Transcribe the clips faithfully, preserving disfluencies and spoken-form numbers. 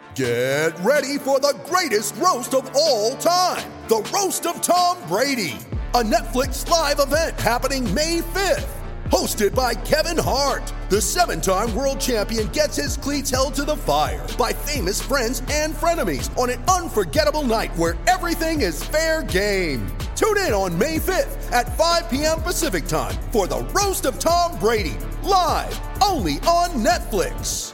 Get ready for the greatest roast of all time, the Roast of Tom Brady, a Netflix live event happening May fifth. Hosted by Kevin Hart, the seven-time world champion gets his cleats held to the fire by famous friends and frenemies on an unforgettable night where everything is fair game. Tune in on May fifth at five p.m. Pacific time for the Roast of Tom Brady, live only on Netflix.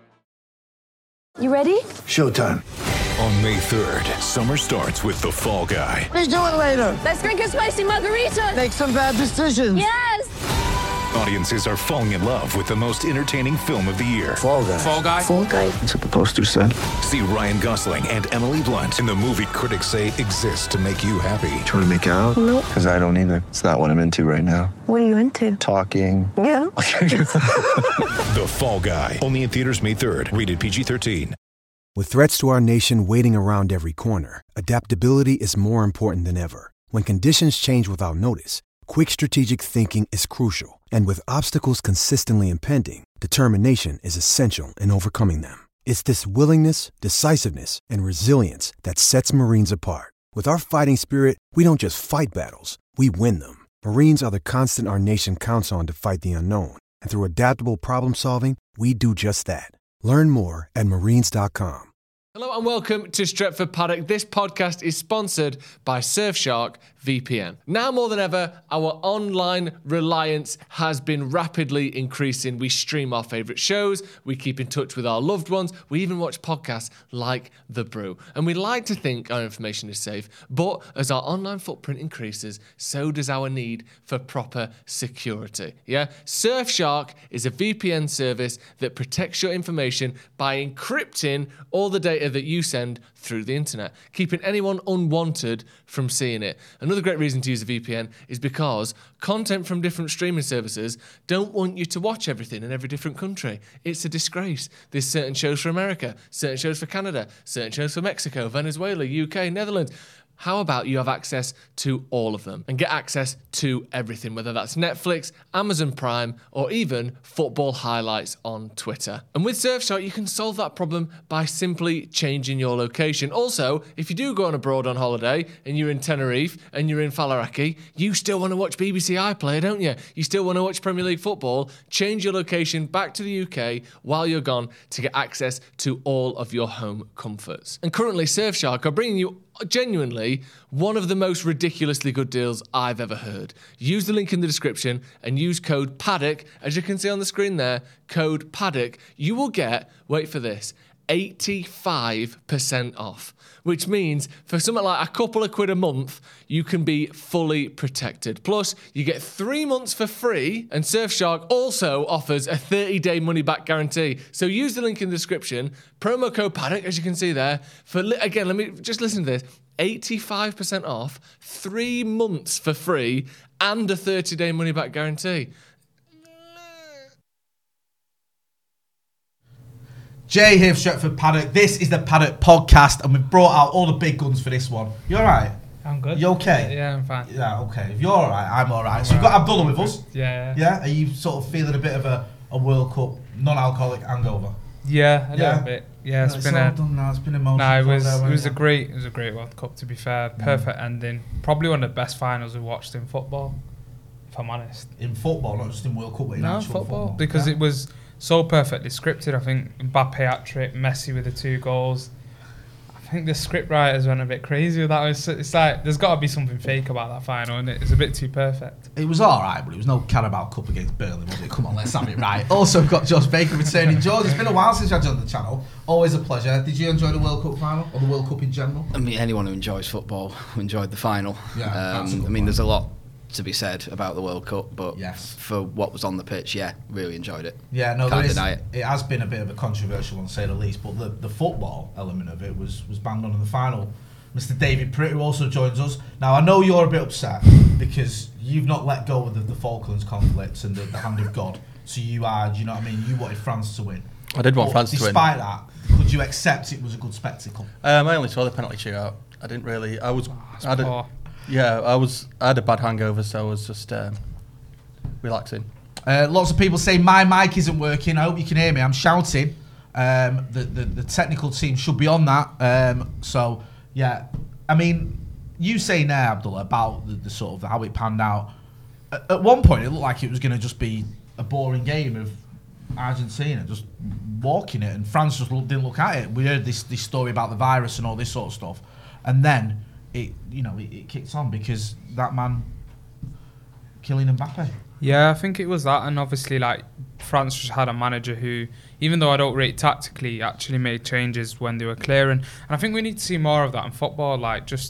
You ready? Showtime. On May third, summer starts with The Fall Guy. Let's do it later. Let's drink a spicy margarita. Make some bad decisions. Yes! Audiences are falling in love with the most entertaining film of the year. Fall Guy. Fall Guy. Fall Guy. That's what the poster said. See Ryan Gosling and Emily Blunt in the movie critics say exists to make you happy. Trying to make it out? Nope. Because I don't either. It's not what I'm into right now. What are you into? Talking. Yeah. The Fall Guy. Only in theaters May third. Rated P G thirteen. With threats to our nation waiting around every corner, adaptability is more important than ever. When conditions change without notice, quick strategic thinking is crucial. And with obstacles consistently impending, determination is essential in overcoming them. It's this willingness, decisiveness, and resilience that sets Marines apart. With our fighting spirit, we don't just fight battles, we win them. Marines are the constant our nation counts on to fight the unknown. And through adaptable problem solving, we do just that. Learn more at marines dot com. Hello and welcome to Stretford Paddock. This podcast is sponsored by Surfshark V P N. Now more than ever, our online reliance has been rapidly increasing. We stream our favourite shows, we keep in touch with our loved ones, we even watch podcasts like The Brew. And we like to think our information is safe, but as our online footprint increases, so does our need for proper security. Yeah? Surfshark is a V P N service that protects your information by encrypting all the data that you send through the internet, keeping anyone unwanted from seeing it. Another great reason to use a V P N is because content from different streaming services don't want you to watch everything in every different country. It's a disgrace. There's certain shows for America, certain shows for Canada, certain shows for Mexico, Venezuela, U K, Netherlands. How about you have access to all of them and get access to everything, whether that's Netflix, Amazon Prime, or even football highlights on Twitter. And with Surfshark, you can solve that problem by simply changing your location. Also, if you do go on abroad on holiday and you're in Tenerife and you're in Faliraki, you still want to watch B B C iPlayer, don't you? You still want to watch Premier League football. Change your location back to the U K while you're gone to get access to all of your home comforts. And currently, Surfshark are bringing you genuinely one of the most ridiculously good deals I've ever heard. Use the link in the description and use code PADDOCK, as you can see on the screen there, code PADDOCK. You will get, wait for this, eighty-five percent off, which means for something like a couple of quid a month, you can be fully protected. Plus, you get three months for free, and Surfshark also offers a thirty-day money-back guarantee. So use the link in the description, promo code PADDOCK, as you can see there, for, again, let me just listen to this, eighty-five percent off, three months for free, and a thirty-day money-back guarantee. Jay here for Stretford Paddock. This is the Paddock Podcast, and we've brought out all the big guns for this one. You all right? I'm good. You okay? Yeah, I'm fine. Yeah, okay. If you're all right, I'm all right. I'm so we've right. got Abdullah with us. Yeah. Yeah? Are you sort of feeling a bit of a, a World Cup non-alcoholic hangover? Yeah, a Yeah? little bit. Yeah, it's no, been it's all a. done now. It's been emotional. No, it was there, it was a it? great it was a great World Cup, to be fair. Perfect mm. ending. Probably one of the best finals we've watched in football, if I'm honest. In football, not just in World Cup, but in no, actual football, football. because yeah. it was so perfectly scripted. I think Mbappe hat-trick, Messi with the two goals. I think the script writers went a bit crazy with that. It's, it's like there's got to be something fake about that final, and it? It's a bit too perfect. It was all right, but it was no Carabao Cup against Burnley, was it? Come on, let's have it right. Also got Josh Baker returning. George, it's been a while since you had you on the channel. Always a pleasure. Did you enjoy the World Cup final or the World Cup in general? I mean, anyone who enjoys football enjoyed the final. Yeah, um, that's a good I mean, point. there's a lot to be said about the World Cup, but yes. for what was on the pitch, yeah, really enjoyed it. Yeah, no, Can't there is, deny it. It has been a bit of a controversial one, to say the least, but the, the football element of it was, was banged on in the final. Mister David Pritt, who also joins us. Now, I know you're a bit upset because you've not let go of the, the Falklands conflicts and the, the hand of God. So you are, do you know what I mean? You wanted France to win. I did want but France to win. Despite that, could you accept it was a good spectacle? Um, I only saw the penalty shootout. I didn't really. I was. Oh, I had a, yeah, I was. I had a bad hangover, so I was just um, relaxing. Uh, lots of people say my mic isn't working. I hope you can hear me. I'm shouting. Um, the, the the technical team should be on that. Um, so yeah, I mean, you say now, Abdullah, about the, the sort of how it panned out. At, at one point, it looked like it was going to just be a boring game of Argentina just walking it, and France just look, didn't look at it. We heard this this story about the virus and all this sort of stuff, and then it you know it, it kicked on because that man, Kylian Mbappe. Yeah, I think it was that, and obviously like France just had a manager who, even though I don't rate tactically, actually made changes when they were clearing, and I think we need to see more of that in football. Like just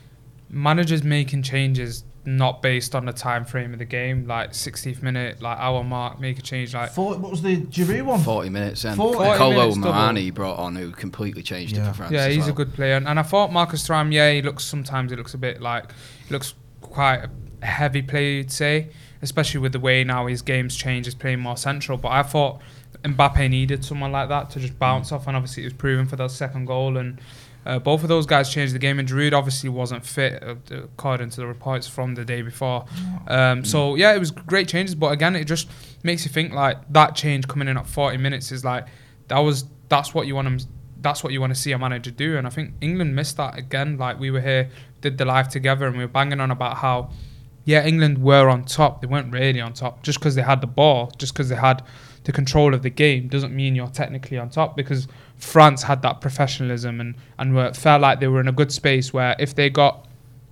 managers making changes not based on the time frame of the game, like sixtieth minute, like hour mark, make a change. Like forty, what was the Giroud one? Forty minutes, and forty Kolo Muani brought on, who completely changed yeah. it for France. Yeah, as he's well. a good player, and, and I thought Marcus Thuram, yeah, he looks sometimes he looks a bit like he looks quite a heavy player, you'd say, especially with the way now his game's changed, he's playing more central. But I thought Mbappe needed someone like that to just bounce mm. off, and obviously it was proven for that second goal. And uh, both of those guys changed the game, and Giroud obviously wasn't fit, uh, according to the reports from the day before. Um, mm. So yeah, it was great changes, but again, it just makes you think like that change coming in at forty minutes is like that was that's what you want to that's what you want to see a manager do. And I think England missed that again. Like we were here, did the live together, and we were banging on about how, yeah, England were on top. They weren't really on top. Just because they had the ball, just because they had the control of the game, doesn't mean you're technically on top, because France had that professionalism and, and were, felt like they were in a good space where if they got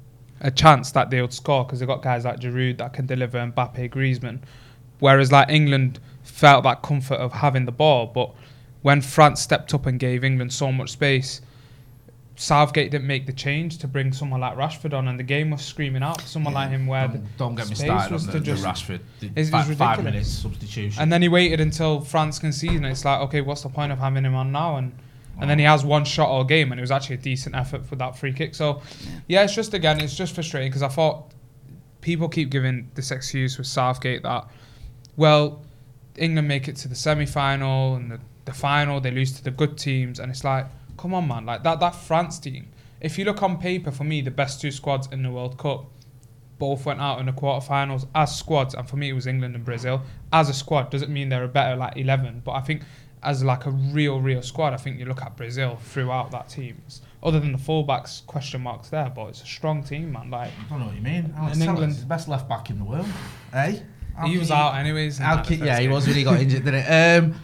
a chance that they would score, because they got guys like Giroud that can deliver, Mbappe, Griezmann. Whereas like England felt that comfort of having the ball. But when France stepped up and gave England so much space, Southgate didn't make the change to bring someone like Rashford on, and the game was screaming out for someone yeah, like him where don't, the don't get me space started was on to the, just the Rashford the it five, was five minutes substitution, and then he waited until France conceded, and it's like, okay, what's the point of having him on now? And wow. and then he has one shot all game, and it was actually a decent effort for that free kick. So yeah, yeah it's just again it's just frustrating, because I thought people keep giving this excuse with Southgate that, well, England make it to the semi-final and the, the final, they lose to the good teams, and it's like, come on man, like that that France team, if you look on paper, for me, the best two squads in the World Cup both went out in the quarterfinals as squads, and for me, it was England and Brazil. As a squad, doesn't mean they're a better like eleven, but I think as like a real, real squad, I think you look at Brazil throughout that team. Other than the fullbacks, question marks there, but it's a strong team, man. Like I don't know what you mean. Alex England is the best left back in the world, eh? How he was out anyways. How like yeah, he was when he got injured, didn't it? Um,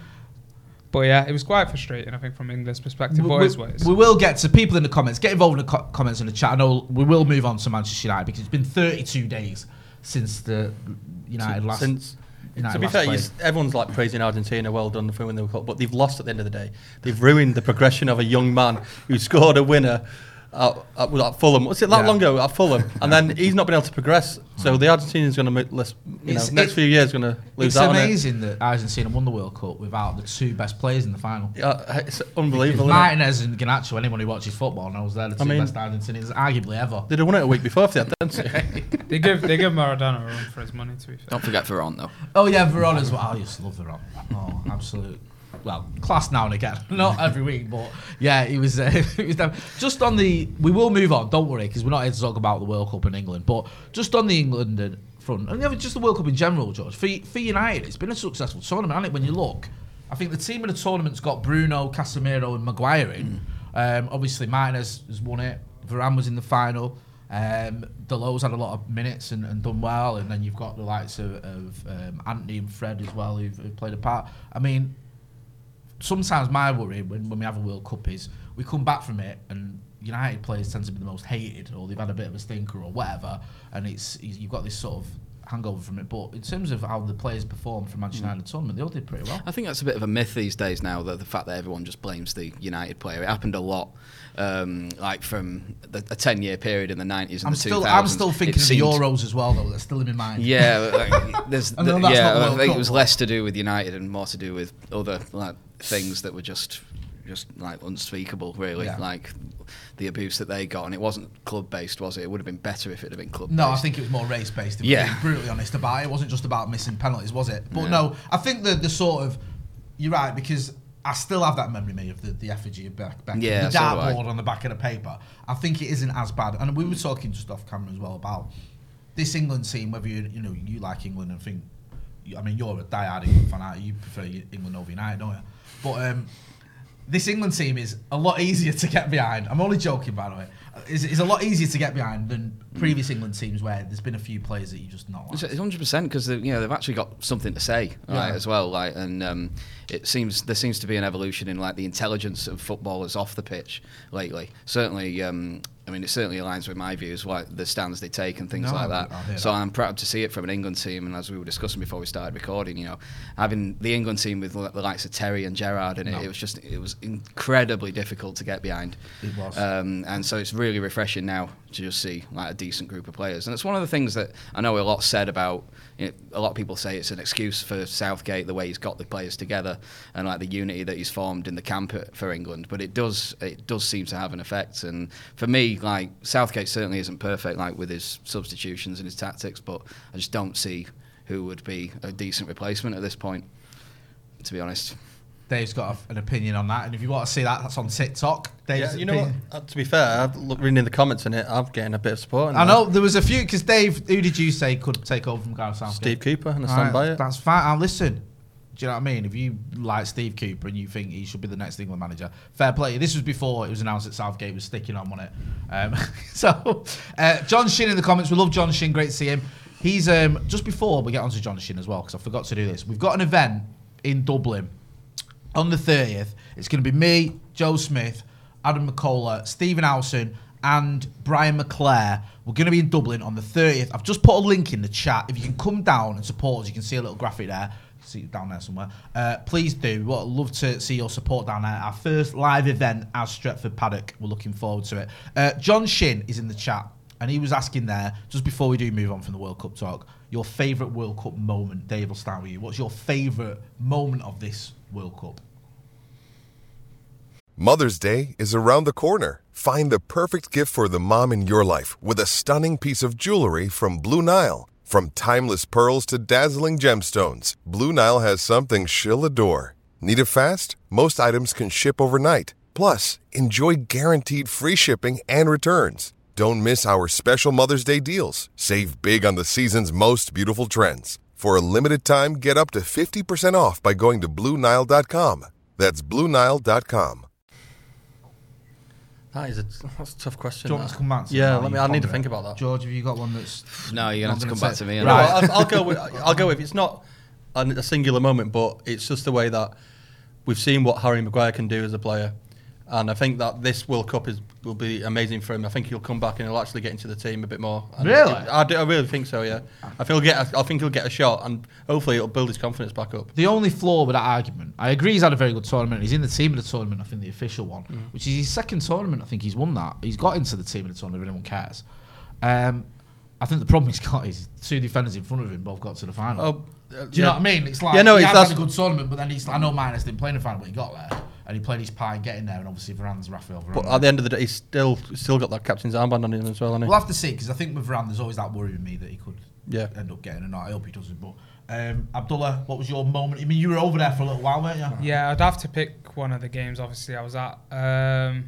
But yeah, it was quite frustrating, I think, from England's perspective. But we, it's what it is. We will get to people in the comments. Get involved in the co- comments in the chat. I know we will move on to Manchester United, because it's been thirty-two days since the United last. Since, United to be last fair, you, everyone's like praising Argentina, well done for winning the World Cup, but they've lost at the end of the day. They've ruined the progression of a young man who scored a winner at, at, at Fulham. What's it that yeah. long ago at Fulham? And then he's not been able to progress. So the Argentinians going to, you know, it's, next it, few years going to lose it's out on it. It's amazing that Argentina won the World Cup without the two best players in the final. Yeah, it's unbelievable. Martinez and Garnacho, anyone who watches football knows they're the two I mean, best Argentinians arguably ever. They'd have won it a week before if they had, didn't they? they give they give Maradona a run for his money, to be fair. Don't forget Veron though. Oh yeah, Veron as well. I used to love Veron. Oh, absolute. Well, class now and again, not every week, but yeah, he was. Uh, he was down. Just on the, we will move on. Don't worry, because we're not here to talk about the World Cup in England. But just on the England front, and just the World Cup in general, George. For for United, it's been a successful tournament, hasn't it? When you look, I think the team of the tournament's got Bruno, Casemiro, and Maguire in. Mm. Um, obviously, Martinez has won it. Varane was in the final. Um, Delo's had a lot of minutes and, and done well, and then you've got the likes of, of um, Anthony and Fred as well, who've, who've played a part. I mean. Sometimes my worry when, when we have a World Cup is we come back from it and United players tend to be the most hated, or they've had a bit of a stinker or whatever, and it's you've got this sort of hangover from it. But in terms of how the players performed for Manchester United tournament, they all did pretty well. I think that's a bit of a myth these days now, that the fact that everyone just blames the United player. It happened a lot, um, like from the, a ten-year period in the nineties and I'm the still, two thousands. I'm still thinking of the Euros as well, though. That's still in my mind. Yeah, like, there's I the, know that's yeah. not the I World think Cup, it was but- less to do with United and more to do with other like things that were just. just like unspeakable, really. Yeah. Like the abuse that they got, and it wasn't club based, was it? It would have been better if it had been club based. No, I think it was more race based. If yeah, we're being brutally honest about it, it wasn't just about missing penalties, was it? But yeah. no, I think the the sort of you're right, because I still have that memory me of the, the effigy of Beck, Beck yeah, the dartboard on the back of the paper. I think it isn't as bad, and we were talking just off camera as well about this England team. Whether you you know you like England and think, I mean, you're a diehard England fan, you prefer England over United, don't you? But um, this England team is a lot easier to get behind. I'm only joking, by the way. It's, it's a lot easier to get behind than previous England teams where there's been a few players that you just not like. It's one hundred percent because you know they've actually got something to say, right, Yeah. as well. Like, and um, it seems there seems to be an evolution in like the intelligence of footballers off the pitch lately. Certainly, um, I mean, it certainly aligns with my views, like the stands they take and things No, like I'll that. hear So that. I'm proud to see it from an England team. And as we were discussing before we started recording, you know, having the England team with the likes of Terry and Gerrard in it, No. it was just it was incredibly difficult to get behind. It was. Um, and so it's really refreshing now to just see like a decent group of players. And it's one of the things that I know a lot said about. You know, a lot of people say it's an excuse for Southgate the way he's got the players together and like the unity that he's formed in the camp at- for England. But it does it does seem to have an effect. And for me, like Southgate certainly isn't perfect, like with his substitutions and his tactics. But I just don't see who would be a decent replacement at this point, to be honest. Dave's got a, an opinion on that, and if you want to see that, that's on TikTok. Dave's Yeah, you know what? opinion. Uh, to be fair, I've looked reading in the comments in it. I'm getting a bit of support. in I there. know there was a few because Dave, who did you say could take over from Gareth Southgate? Steve Cooper, and I All stand by it. That's fine. I'll listen. Do you know what I mean? If you like Steve Cooper and you think he should be the next England manager, fair play. This was before it was announced that Southgate was sticking on, wasn't it? Um, so, uh, John Shin in the comments. We love John Shin. Great to see him. He's um, just before we get on to John Shin as well, because I forgot to do this. We've got an event in Dublin on the thirtieth. It's going to be me, Joe Smith, Adam McCullough, Stephen Howson, and Brian McClare. We're going to be in Dublin on the thirtieth. I've just put a link in the chat. If you can come down and support us, you can see a little graphic there. See it down there somewhere. Uh, please do. Well, I'd love to see your support down there. Our first live event as Stretford Paddock. We're looking forward to it. Uh, John Shin is in the chat, and he was asking there, just before we do move on from the World Cup talk, your favourite World Cup moment. Dave, will start with you. What's your favourite moment of this World Cup? Mother's Day is around the corner. Find the perfect gift for the mom in your life with a stunning piece of jewelry from Blue Nile. From timeless pearls to dazzling gemstones, Blue Nile has something she'll adore. Need it fast? Most items can ship overnight. Plus, enjoy guaranteed free shipping and returns. Don't miss our special Mother's Day deals. Save big on the season's most beautiful trends. For a limited time, get up to fifty percent off by going to Blue Nile dot com. That's Blue Nile dot com. That is a, that's a tough question. Do you want that. me to come back to Yeah, that? let me. You I need to ponder think it. about that. George, have you got one that's... No, you're gonna have to come back to me. No, Right. I'll, I'll go with. I'll go with. It's not a, a singular moment, but it's just the way that we've seen what Harry Maguire can do as a player, and I think that this World Cup is will be amazing for him. I think he'll come back and he'll actually get into the team a bit more. And Really? I, do, I really think so. Yeah, I feel get. A, I think he'll get a shot, and hopefully it'll build his confidence back up. The only flaw with that argument, I agree he's had a very good tournament. He's in the team of the tournament, I think the official one, Mm. which is his second tournament. I think he's won that. He's got into the team of the tournament if anyone cares. Um, I think the problem he's got is two defenders in front of him both got to the final. Oh, uh, Do you yeah. know what I mean? It's like Yeah, no, he it's- has had a that's- good tournament, but then he's I know Minus didn't play in the final, but he got there. And he played his part in getting there, and obviously Varane's Rafael Varane. But at the end of the day, he's still still got that captain's armband on him as well, hasn't he? We'll have to see, because I think with Varane, there's always that worry with me that he could Yeah. end up getting, and I hope he doesn't. But um, Abdullah, what was your moment? I mean, you were over there for a little while, weren't you? Yeah, I'd have to pick one of the games, obviously, I was at. Um,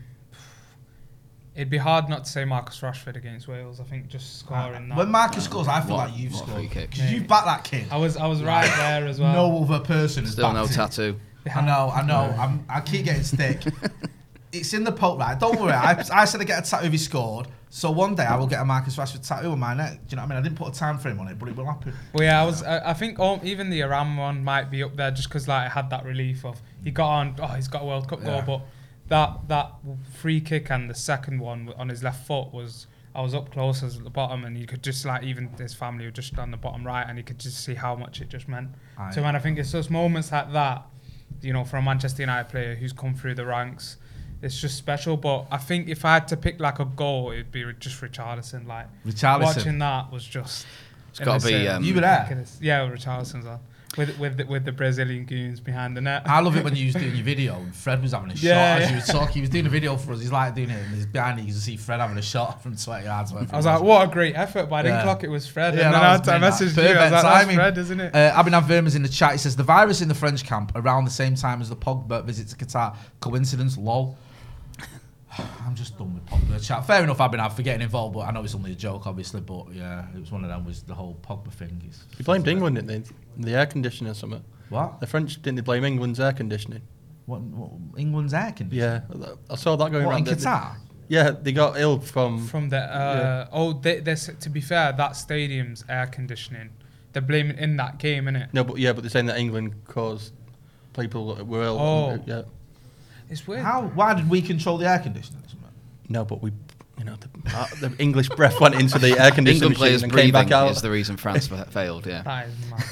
it'd be hard not to say Marcus Rashford against Wales. I think just scoring that. When Marcus scores, I feel What- like you've what a scored. free kick. Because you backed that kid. I was I was right there as well. No other person has Still no backed it. tattoo. I know, I know. I'm, I keep getting stick. It's in the poke, right? Don't worry. I, I said I'd get a tattoo if he scored. So one day I will get a Marcus Rashford tattoo on my neck. Do you know what I mean? I didn't put a time frame on it, but it will happen. Well, yeah, I was. I, I think all, even the Iran one might be up there just because like I had that relief of he got on. Oh, he's got a World Cup Yeah. goal, but that that free kick and the second one on his left foot was. I was up close as at the bottom, and you could just like even his family were just on the bottom right, and you could just see how much it just meant. Aye. So, man, I think it's those moments like that, you know, for a Manchester United player who's come through the ranks, it's just special. But I think if I had to pick like a goal, it'd be just Richarlison. Like Richarlison. watching that was just. It's gotta be, innocent. um, You were there? Ridiculous. Yeah, Richarlison's on with with the, with the Brazilian goons behind the net. I love it when you was doing your video and Fred was having a shot Yeah, as yeah. you were talking. He was doing a video for us. He's like doing it, and he's behind you. You can see Fred having a shot from twenty yards away. I was like, what a great effort, but I didn't Yeah. clock it was Fred. Yeah, and then that I, was had to- I brilliant, messaged that. you. I was Perfect like, that's timing. Fred, isn't it? Uh, Abhinav Verma's in the chat. He says, the virus in the French camp around the same time as the Pogba visit to Qatar. Coincidence? Lol. I'm just done with Pogba chat. Fair enough, Abhinav, for getting involved, but I know it's only a joke, obviously. But yeah, it was one of them. Was the whole Pogba thing? It's, You blamed England, didn't they? The air conditioning or something. What? The French didn't they blame England's air conditioning? What, what England's air conditioning? Yeah, I saw that going What, around. in Qatar? Yeah, they got ill from from the. Uh, yeah. Oh, they, there's to be fair, that stadium's air conditioning. They're blaming in that game, innit? No, but yeah, but they're saying that England caused people that were ill. Oh. Yeah. It's weird. How? Why did we control the air conditioning? No, but we, you know, the, uh, the English breath went into the air conditioning England players machine and came back breathing out. is the reason France fa- failed. Yeah. That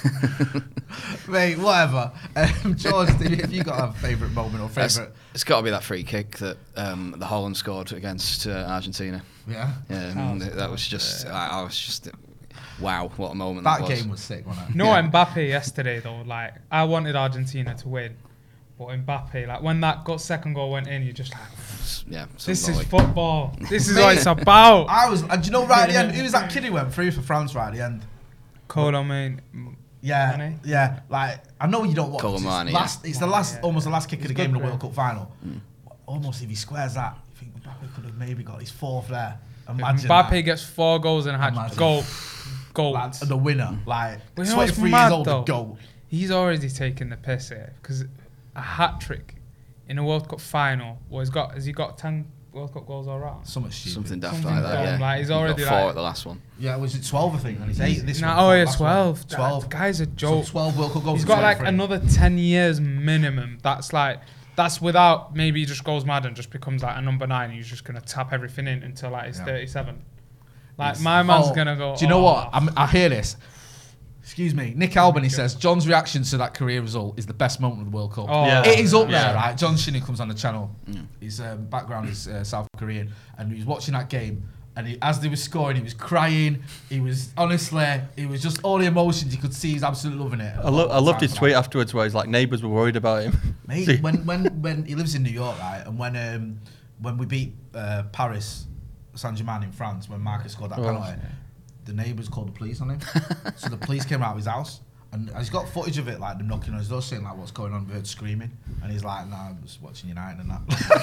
is mad. Mate, whatever. Um, George, have you got a favourite moment or favourite? It's got to be that free kick that um, the Holland scored against uh, Argentina. Yeah. Yeah, and that, that was just. I, I was just. Wow, what a moment That that, was. game was sick, wasn't it? No, Yeah. Mbappe yesterday though. Like I wanted Argentina to win, but Mbappe, like when that got second goal went in, you just like. Yeah, This some is volley. football. This is what it's about. I was, and do you know right at the end, who was that kid who went through for France right at the end? Colomani. Yeah, Mane? yeah. Like I know you don't watch. Colomani, It's, yeah. last, it's the last, Yeah. almost the last kick of the He's game in good, the World right? Cup final. Mm. Almost if he squares that, you think Mbappe could have maybe got his fourth there. Imagine Mbappe that. gets four goals and a hat Imagine. goal. Goals. Like, the winner, like But you know what's twenty-three mad, years old, though? the goal. He's already taken the piss here because a hat trick in a World Cup final. Well, he's got has he got ten World Cup goals already? So much stupid. Something daft Something like that. dumb, Yeah. like, he's He got already, four like- at the last one. Yeah, was it twelve? I think, and he's eight. This No, one, oh, four, yeah, last twelve. one. That- Twelve. The guy's a joke. So twelve World Cup goals. He's in got like twenty-three. another ten years minimum. That's like that's without maybe he just goes mad and just becomes like a number nine. And he's just gonna tap everything in until like he's Yeah. thirty-seven. Like It's- my man's oh, gonna go. Do you know oh, what? I'm, I hear this. Excuse me. Nick Albany says John's reaction to that career result is the best moment of the World Cup. Oh, Yeah. It is up yeah. there, right? John Shin, who comes on the channel, his um, background is uh, South Korean, and he was watching that game. And he, as they were scoring, he was crying. He was honestly, he was just all the emotions you could see. He's absolutely loving it. I, lo- I loved his Time for tweet that. afterwards where he's like, neighbours were worried about him. Mate, when when when he lives in New York, right, and when um when we beat uh, Paris Saint-Germain in France, when Marcus scored that Oh. penalty, the neighbours called the police on him. So the police came out of his house, and he's got footage of it, like them knocking on his door, saying like, "What's going on?" We heard screaming, and he's like, "Nah, I'm just watching United and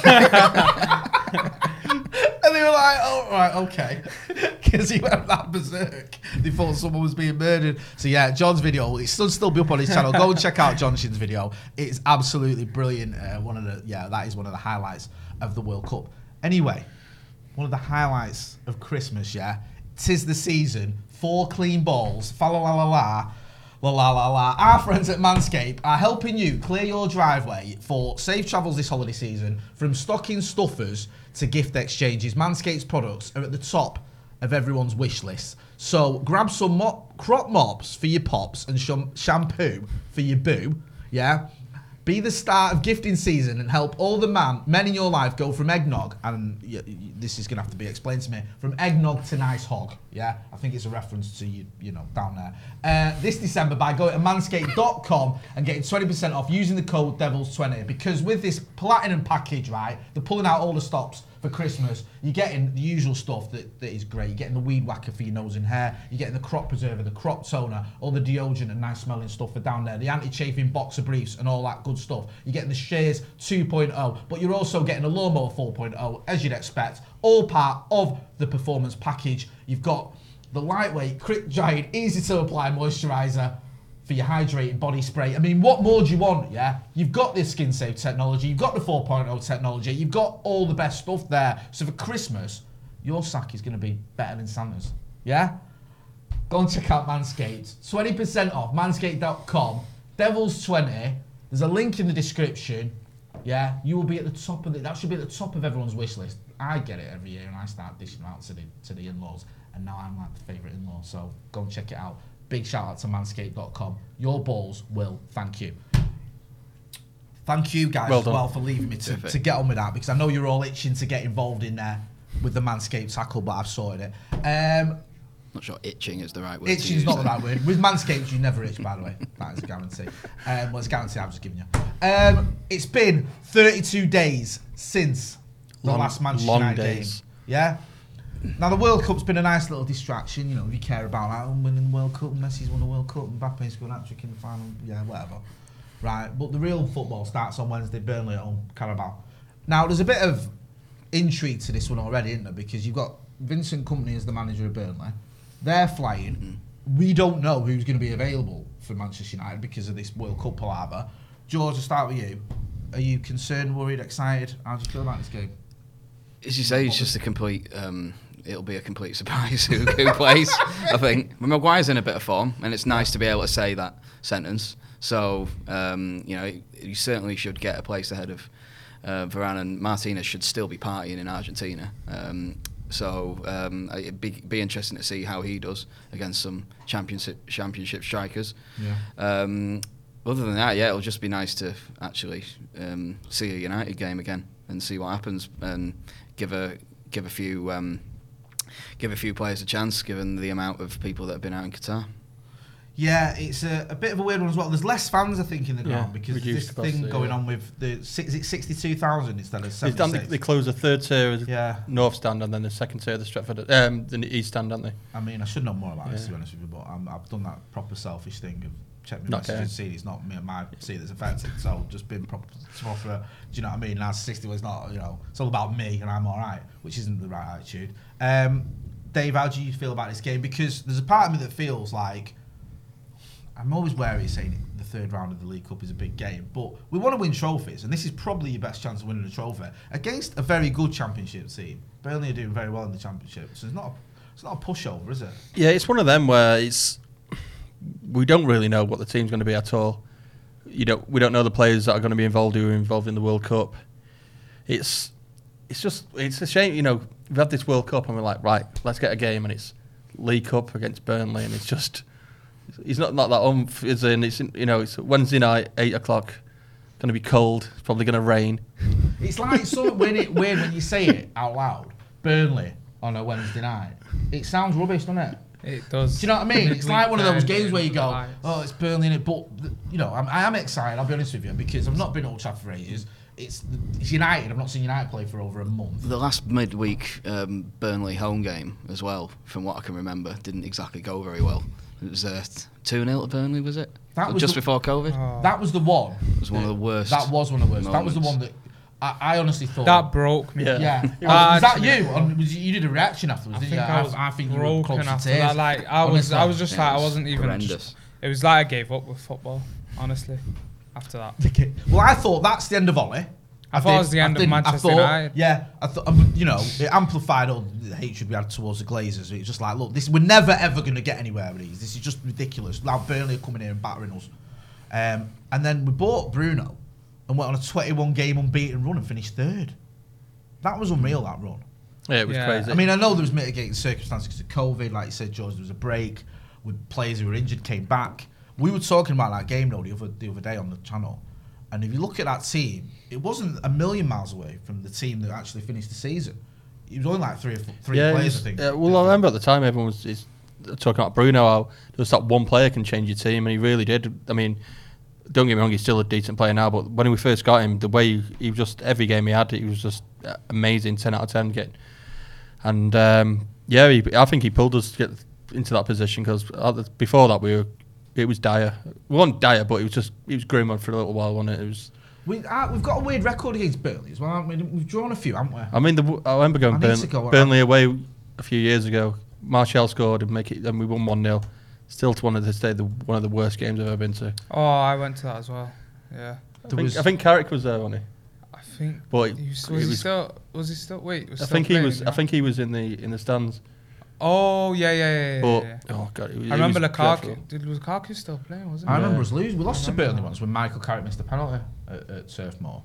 that." And they were like, "Oh, right, okay," because he went that berserk. They thought someone was being murdered. So yeah, John's video, it should still be up on his channel. Go and check out John Shin's video. It's absolutely brilliant. Uh, one of the yeah, that is one of the highlights of the World Cup. Anyway, one of the highlights of Christmas, yeah, 'tis the season. Four clean balls. Fa la la la la. La la la la. Our friends at Manscaped are helping you clear your driveway for safe travels this holiday season. From stocking stuffers to gift exchanges, Manscaped's products are at the top of everyone's wish list. So grab some mop, crop mops for your pops and shum, shampoo for your boo. Yeah. Be the start of gifting season and help all the man, men in your life go from eggnog, and y- y- this is going to have to be explained to me, from eggnog to nice hog, yeah? I think it's a reference to, you you know, down there. Uh, this December by going to manscaped dot com and getting twenty percent off using the code devils twenty, because with this platinum package, right, they're pulling out all the stops for Christmas. You're getting the usual stuff that, that is great. You're getting the weed whacker for your nose and hair. You're getting the crop preserver, the crop toner, all the deodorant and nice smelling stuff for down there. The anti-chafing boxer briefs and all that good stuff. You're getting the Shears two point oh, but you're also getting a lawnmower four point oh, as you'd expect. All part of the performance package. You've got the lightweight, quick giant, easy to apply moisturizer for your hydrating body spray. I mean, what more do you want, yeah? You've got this skin safe technology, you've got the four point oh technology, you've got all the best stuff there. So for Christmas, your sack is going to be better than Santa's, yeah? Go and check out Manscaped. twenty percent off, manscaped dot com, devils twenty. There's a link in the description, yeah? You will be at the top of the, that should be at the top of everyone's wish list. I get it every year and I start dishing them out to the, to the in-laws, and now I'm like the favourite in-law, so go and check it out. Big shout out to manscaped dot com. Your balls will thank you. Thank you guys Well as done. well for leaving me to, to get on with that, because I know you're all itching to get involved in there with the Manscaped tackle, but I've sorted it. Um, Not sure itching is the right word. Itching is not the right word. With Manscaped, you never itch, by the way. That is a guarantee. Um, well, it's a guarantee I've just given you. Um, it's been thirty-two days since the Long- last Manchester long United days. game. Yeah? Now, the World Cup's been a nice little distraction, you know, if you care about that. I'm winning the World Cup, Messi's won the World Cup, Mbappe's got an hat-trick in the final, yeah, whatever. Right, but the real football starts on Wednesday, Burnley at home, Carabao. Now, there's a bit of intrigue to this one already, isn't there? Because you've got Vincent Kompany as the manager of Burnley. They're flying. Mm-hmm. We don't know who's going to be available for Manchester United because of this World Cup palaver. George, I'll start with you. are you concerned, worried, excited? How do you feel about this game? As you say, it's just a complete. Um, it'll be a complete surprise who, who plays. I think Maguire's in a bit of form, and it's nice to be able to say that sentence. So um, you know, you certainly should get a place ahead of uh, Varane, and Martinez should still be partying in Argentina. Um, so um, it'd be, be interesting to see how he does against some championship championship strikers. Yeah. Um, other than that, yeah, it'll just be nice to actually um, see a United game again and see what happens, and give a give a few um, give a few players a chance, given the amount of people that have been out in Qatar. Yeah, it's a, a bit of a weird one as well. There's less fans, I think, in the ground Yeah, because reduced this capacity, thing going yeah. on with the six, is it sixty-two thousand instead of It's done, they, seventy-six. they close the third tier of the Yeah. North Stand and then the second tier of the Stretford, um, the East Stand, aren't they? I mean, I should know more about this, Yeah. to be honest with you, but I'm, I've done that proper selfish thing of check my Not messages caring. and see it's not me and my seat that's affected. So just being proper, proper. Do you know what I mean? Now sixty was not, you know, it's all about me and I'm all right, which isn't the right attitude. Um, Dave, how do you feel about this game? Because there's a part of me that feels like I'm always wary of saying the third round of the League Cup is a big game, but we want to win trophies, and this is probably your best chance of winning a trophy against a very good Championship team. Burnley are doing very well in the Championship, so it's not a, it's not a pushover, is it? Yeah, it's one of them where it's we don't really know what the team's going to be at all. You don't we don't know the players that are going to be involved who are involved in the World Cup. It's it's just it's a shame, you know. We've had this World Cup and we're like, right, let's get a game, and it's League Cup against Burnley, and it's just it's not not that umph, is in it's in, you know it's Wednesday night, eight o'clock, going to be cold, it's probably going to rain. It's like so when it weird when you say it out loud. Burnley on a Wednesday night. It sounds rubbish, doesn't it? It does. Do you know what I mean? It's like one of those games where you go, Nice. oh, it's Burnley in it, but you know, I'm, I am excited. I'll be honest with you because I've not been at Old Trafford for ages. It's it's United. I've not seen United play for over a month. The last midweek um, Burnley home game as well, from what I can remember, didn't exactly go very well. It was uh, two nil to Burnley, was it? That was just the- before COVID. Oh. That was the one. It was one of the worst. That was one of the worst. That was the moments. one that I, I honestly thought. That broke me. Yeah. Yeah. That Oh, was that actually you? broke On, was you? You did a reaction afterwards, I didn't think you? I was I, I think you were broken close to after tears. that. Like I was, Honestly. I was just Yeah, like it I was wasn't even. horrendous. Just, it was like I gave up with football. Honestly, after that. Well, I thought that's the end of Ollie. I thought it was the end of didn't. I Manchester thought- United. Yeah, I thought um, you know it amplified all the hatred we had towards the Glazers. It was just like, look, this we're never ever going to get anywhere with these. This is just ridiculous. Now Burnley are coming here and battering us. Um, and then we bought Bruno and went on a twenty-one game unbeaten run and finished third. That was unreal. That run. Yeah, it was Yeah. crazy. I mean, I know there was mitigating circumstances because of COVID. Like you said, George, there was a break. With players who were injured came back. We were talking about that game though the other the other day on the channel. And if you look at that team, it wasn't a million miles away from the team that actually finished the season. It was only like three or four, three yeah, it players, was- I think. yeah, well, I remember at the time everyone was is talking about Bruno, how just that one player can change your team, and he really did. I mean, don't get me wrong, he's still a decent player now, but when we first got him, the way he, he was just, every game he had, he was just uh, amazing, ten out of ten. Get, and um, yeah, he, I think he pulled us to get into that position because before that we were, it was dire. We weren't dire, but it was just, it was grim on for a little while, wasn't it? It was. We, uh, we've got a weird record against Burnley as well, haven't we? We've drawn a few, haven't we? I mean, the, I remember going I need Burn, to go- Burnley away a few years ago. Martial scored and make it, and we won one nil. Still to one of this day, the one of the worst games I've ever been to. Oh, I went to that as well. Yeah. I think, I think Carrick was there, wasn't he? I think. But he was, it was he was- still? Was he still? Wait. Was I still think he playing, was. yeah? I think he was in the in the stands. Oh yeah, yeah, yeah. yeah, But yeah. oh god, it was, I remember it was Lukaku. dreadful. Did Lukaku still playing? Wasn't I he? remember us losing. We lost to remember Burnley that. once when Michael Carrick missed a penalty at, at Turf Moor.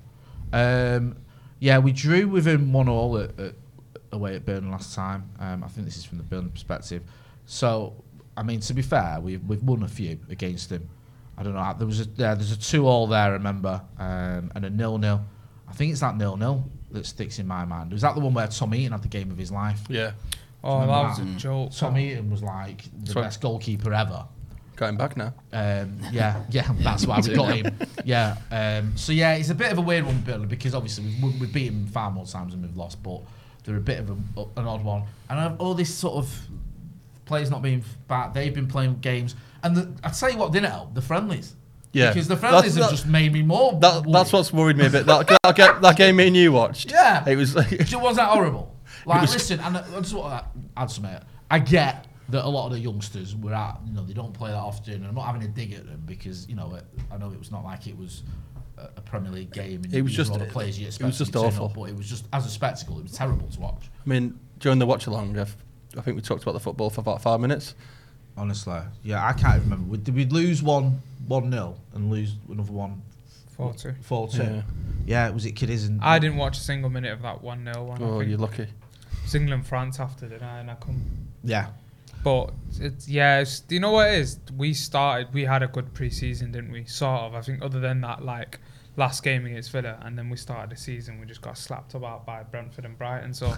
Um, yeah, we drew with him one all at, at, away at Burnley last time. Um, I think this is from the Burnley perspective. So, I mean, to be fair, we've we've won a few against him. I don't know. There was a yeah, there's a two all there, I remember, um, and a nil nil. I think it's that nil nil that sticks in my mind. Was that the one where Tom Eaton had the game of his life? Yeah, Oh, that Remember was a that? joke. Tom Eaton was like the Sorry. best goalkeeper ever. got him back now. Um, yeah, yeah, that's why we got him. Yeah, um, so yeah, it's a bit of a weird one, Burnley, because obviously we've, we've beaten them far more times than we've lost, but they're a bit of a, an odd one. And I've- all this sort of players not being back, they've been playing games, and the, I tell you what didn't help, the friendlies. Yeah, because the friendlies That's- have that- just made me more. That, worried. that's what's worried me a bit. That, that, ga- that game me and you watched. Yeah. it was. Like, It was that horrible. Like, was- listen, and I just want to add some here. I get that a lot of the youngsters were at, you know, they don't play that often, and I'm not having a dig at them because, you know, it, I know it was not like it was a, a Premier League game. And It was these just- are all the players you it expect was just to turn awful. up, but it was just as a spectacle, it was terrible to watch. I mean, during the watch along, I think we talked about the football for about five minutes. Honestly, yeah, I can't remember. We- Did we lose one one nil and lose another one four two? Four two. Yeah. Yeah, was it Kiddies and I didn't watch a single minute of that one nil one. Oh, I think. you're lucky. It was England France after, didn't I? And I come. Yeah. But it's yeah. It's, do you know what it is? We started. We had a good pre-season, didn't we? Sort of. I think other than that, like last game against Villa, and then we started the season. We just got slapped about by Brentford and Brighton. So,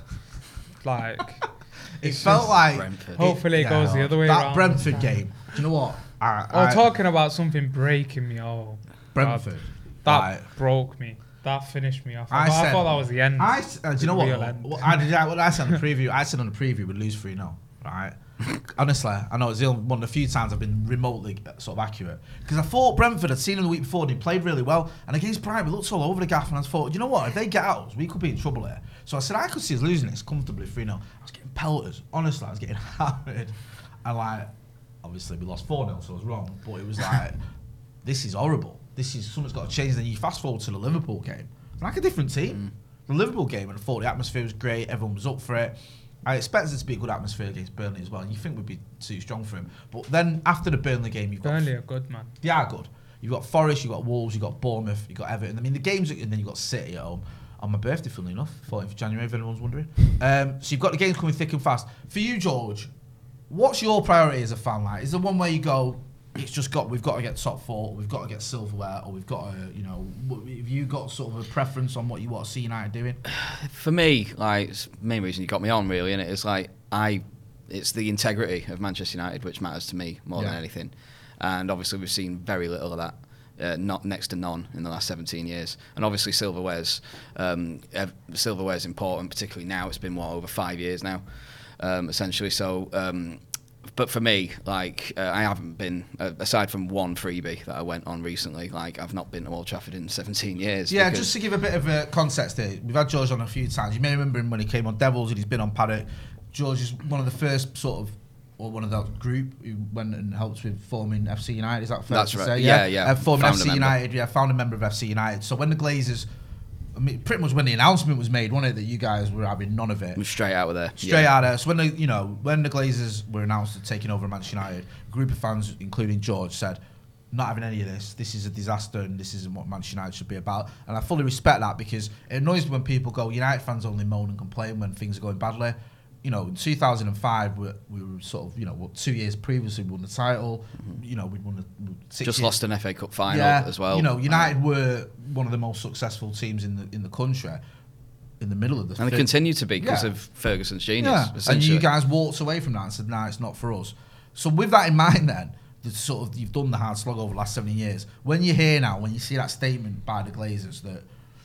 like, It felt like Brentford. hopefully it yeah, goes the other way that around. Brentford game. Do you know what? I, Oh, I, talking about something breaking me. Oh, Brentford. God. That Right. broke me. That finished me off. I, I thought, said- I thought that was the end. I, s- uh, do you know The what? real though? end. What I did. I, what I said on the preview. I said on the preview we'd lose three nil. Right. Honestly, I know it's the only, one of the few times I've been remotely sort of accurate because I thought Brentford had seen them the week before and they played really well. And against Brighton, we looked all over the gaff, and I thought, you know what? If they get out, we could be in trouble here. So I said I could see us losing this comfortably three nil. I was getting pelted. Honestly, I was getting hammered. And like, obviously we lost four nil, so I was wrong. But it was like, this is horrible. This is something's got to change. Then you fast forward to the Liverpool game, it's like a different team. The Liverpool game, and I thought the atmosphere was great. Everyone was up for it. I expected it to be a good atmosphere against Burnley as well. You think we'd be too strong for him, but then after the Burnley game, you've got Burnley are good, man. they are good. You've got Forest, you've got Wolves, you've got Bournemouth, you've got Everton. I mean, the games, and then you've got City at home on my birthday, funnily enough, fourteenth of January, if anyone's wondering. Um, so you've got the games coming thick and fast. For you, George, what's your priority as a fan? Like, is there one where you go, it's just got, we've got to get top four, we've got to get silverware, or we've got to, you know, have you got sort of a preference on what you want to see United doing? For me, like, it's the main reason you got me on, really, and it is like I, it's the integrity of Manchester United which matters to me more Yeah. than anything, and obviously we've seen very little of that, uh, not next to none in the last seventeen years, and obviously silverware's um, ev- silverware's important, particularly now. It's been what, over five years now, um, essentially. So. Um, But for me, like, uh, I haven't been, uh, aside from one freebie that I went on recently, like, I've not been to Old Trafford in seventeen years. Yeah, because- just to give a bit of a context here, we've had George on a few times. You may remember him when he came on Devils and he's been on Paddock. George is one of the first sort of, or one of that group who went and helped with forming F C United. Is that fair That's to right. say? Yeah, yeah. Uh, forming Founder F C member. United, yeah, found a member of F C United. So when the Glazers, I mean, pretty much when the announcement was made, wasn't it, that you guys were having none of it? Straight out of there. Straight yeah. out of there. So when the, you know, when the Glazers were announced as taking over Manchester United, a group of fans, including George, said, not having any of this. This is a disaster, and this isn't what Manchester United should be about. And I fully respect that, because it annoys me when people go, United fans only moan and complain when things are going badly. You know, in two thousand five, we, we were sort of, you know, what, two years previously we won the title. Mm-hmm. You know, we'd won the six Just years. lost an F A Cup final Yeah, as well. You know, United were one of the most successful teams in the in the country, in the middle of the. And they thi- continue to be because Yeah. of Ferguson's genius. Yeah, and essentially. you guys walked away from that and said, "Nah, it's not for us." So with that in mind, then, the sort of you've done the hard slog over the last seventeen years. When you hear now, when you see that statement by the Glazers that.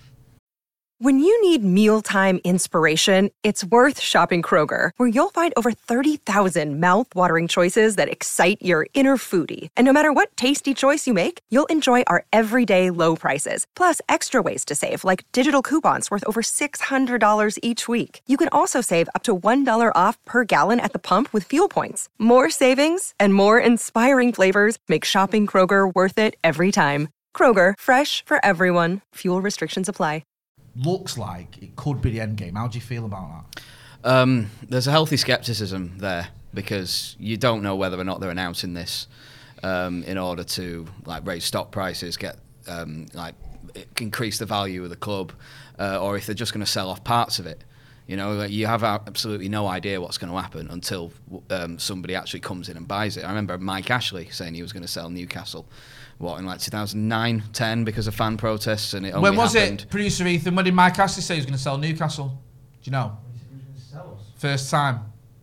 When you need mealtime inspiration, it's worth shopping Kroger, where you'll find over thirty thousand mouth-watering choices that excite your inner foodie. And no matter what tasty choice you make, you'll enjoy our everyday low prices, plus extra ways to save, like digital coupons worth over six hundred dollars each week. You can also save up to one dollar off per gallon at the pump with fuel points. More savings and more inspiring flavors make shopping Kroger worth it every time. Kroger, fresh for everyone. Fuel restrictions apply. Looks like it could be the end game. How do you feel about that? Um, there's a healthy scepticism there, because you don't know whether or not they're announcing this um, in order to like raise stock prices, get um, like increase the value of the club, uh, or if they're just going to sell off parts of it. You know, like, you have absolutely no idea what's going to happen until um, somebody actually comes in and buys it. I remember Mike Ashley saying he was going to sell Newcastle, what, in like two thousand nine, ten, because of fan protests, and it only When was happened. it, producer Ethan? When did Mike Ashley say he was going to sell Newcastle? Do you know? First time.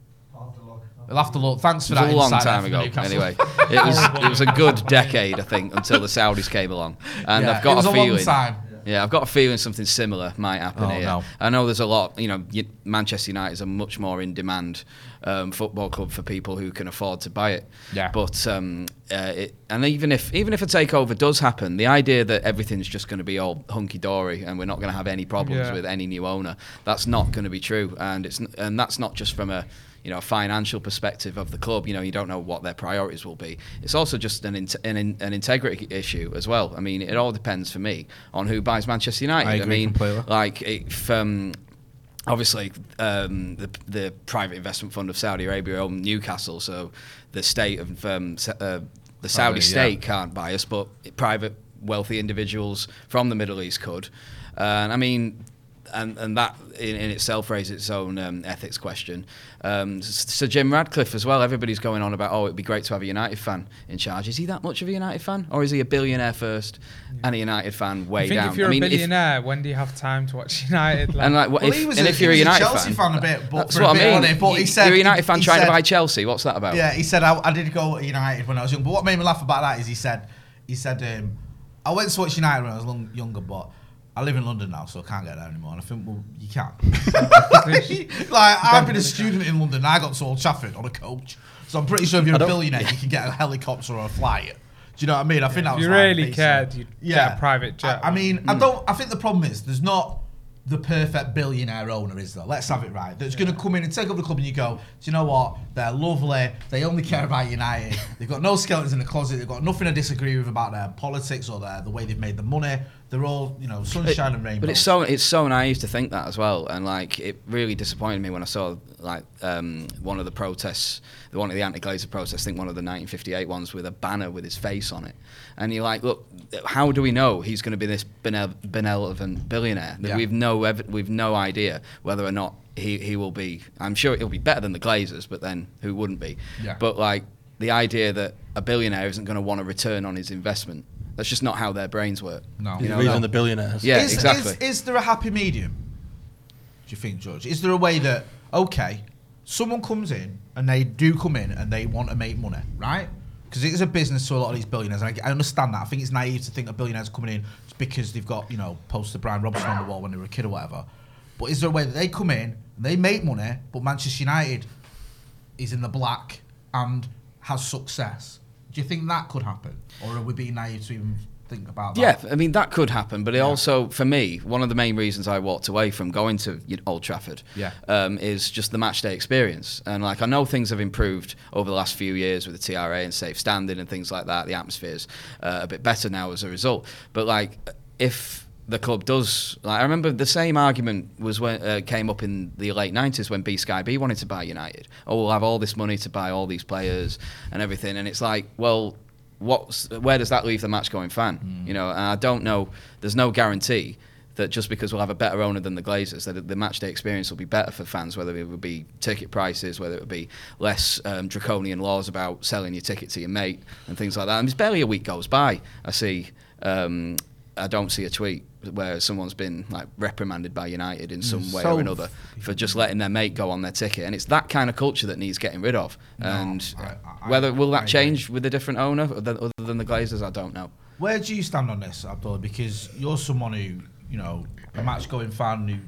We'll have to look. Thanks for It that. was a long insight time there ago. from Newcastle. Anyway, it was it was a good decade, I think, until the Saudis came along, and Yeah, I've got it was a a long feeling. time. Yeah, I've got a feeling something similar might happen Oh, here. no. I know there's a lot. You know, y- Manchester United is a much more in-demand um, football club for people who can afford to buy it. Yeah. But um, uh, it, and even if even if a takeover does happen, the idea that everything's just going to be all hunky dory and we're not going to have any problems Yeah. with any new owner, that's not going to be true. And it's n- and that's not just from a you know, financial perspective of the club, you know, you don't know what their priorities will be. It's also just an in- an, an integrity issue as well. I mean, it all depends for me on who buys Manchester United. I agree I mean, completely. like if. Um, Obviously, um, the the private investment fund of Saudi Arabia own Newcastle, so the state of um, uh, the Saudi yeah. state can't buy us, but private wealthy individuals from the Middle East could. Uh, and I mean, and and that in, in itself raises its own um, ethics question. Um, Sir Jim Radcliffe as well. Everybody's going on about, oh, it'd be great to have a United fan in charge. Is he that much of a United fan, or is he a billionaire first yeah. and a United fan way I think down? if you're I mean, a billionaire, when do you have time to watch United? Like, and like, well, if, he was and a, if you're he a was United a Chelsea fan, a bit, but that's for what a I bit mean. on it, but he said you're a United fan he trying said, to buy Chelsea. What's that about? Yeah, he said I, I did go to United when I was young. But what made me laugh about that is he said he said um, I went to watch United when I was long, younger, but I live in London now, so I can't get there anymore. And I think, well, you can. Like, I've been a student in London, and I got to Old Trafford on a coach. So I'm pretty sure if you're a billionaire, you can get a helicopter or a flyer. Do you know what I mean? I think that if was you like really basic. cared, you'd yeah. get a private jet. I, I mean, mm. I don't. I think the problem is there's not the perfect billionaire owner, is there? Let's have it right. That's yeah. going to come in and take over the club, and you go, do you know what? They're lovely. They only care about United. They've got no skeletons in the closet. They've got nothing to disagree with about their politics or their the way they've made the money. They're all, you know, sunshine it, and rainbows. But it's so it's so naive to think that as well, and like it really disappointed me when I saw like um, one of the protests, the one of the anti-Glazer protests. I think one of the nineteen fifty-eight ones with a banner with his face on it, and you're like, look, how do we know he's going to be this bene- benevolent billionaire? Yeah. We've no ev- we've no idea whether or not he he will be. I'm sure he'll be better than the Glazers, but then who wouldn't be? Yeah. But like the idea that a billionaire isn't going to want a return on his investment. That's just not how their brains work. No. You know, reason no. the billionaires. Yeah, is, exactly. Is, is there a happy medium? Do you think, George? Is there a way that, okay, someone comes in and they do come in and they want to make money, right? Because it is a business to a lot of these billionaires. And I, I understand that. I think it's naive to think that billionaires are coming in just because they've got, you know, poster Brian Robson on the wall when they were a kid or whatever. But is there a way that they come in and they make money, but Manchester United is in the black and has success? Do you think that could happen? Or are we being naive to even think about that? Yeah, I mean, that could happen. But it yeah. also, for me, one of the main reasons I walked away from going to Old Trafford yeah. um, is just the match day experience. And, like, I know things have improved over the last few years with the T R A and safe standing and things like that. The atmosphere's uh, a bit better now as a result. But, like, if the club does, like, I remember the same argument was when uh, came up in the late nineties when B Sky B wanted to buy United. Oh, we'll have all this money to buy all these players and everything, and it's like, well, what's where does that leave the match going fan? Mm. You know, and I don't know. There's no guarantee that just because we'll have a better owner than the Glazers, that the match day experience will be better for fans. Whether it would be ticket prices, whether it would be less um, draconian laws about selling your ticket to your mate and things like that. And there's barely a week goes by. I see. Um, I don't see a tweet where someone's been like reprimanded by United in some way so or another for just letting their mate go on their ticket, and it's that kind of culture that needs getting rid of. No, and I, I, whether will that I change agree. with a different owner other than the Glazers, I don't know. Where do you stand on this, Abdullah? Because you're someone who, you know, a match-going fan who,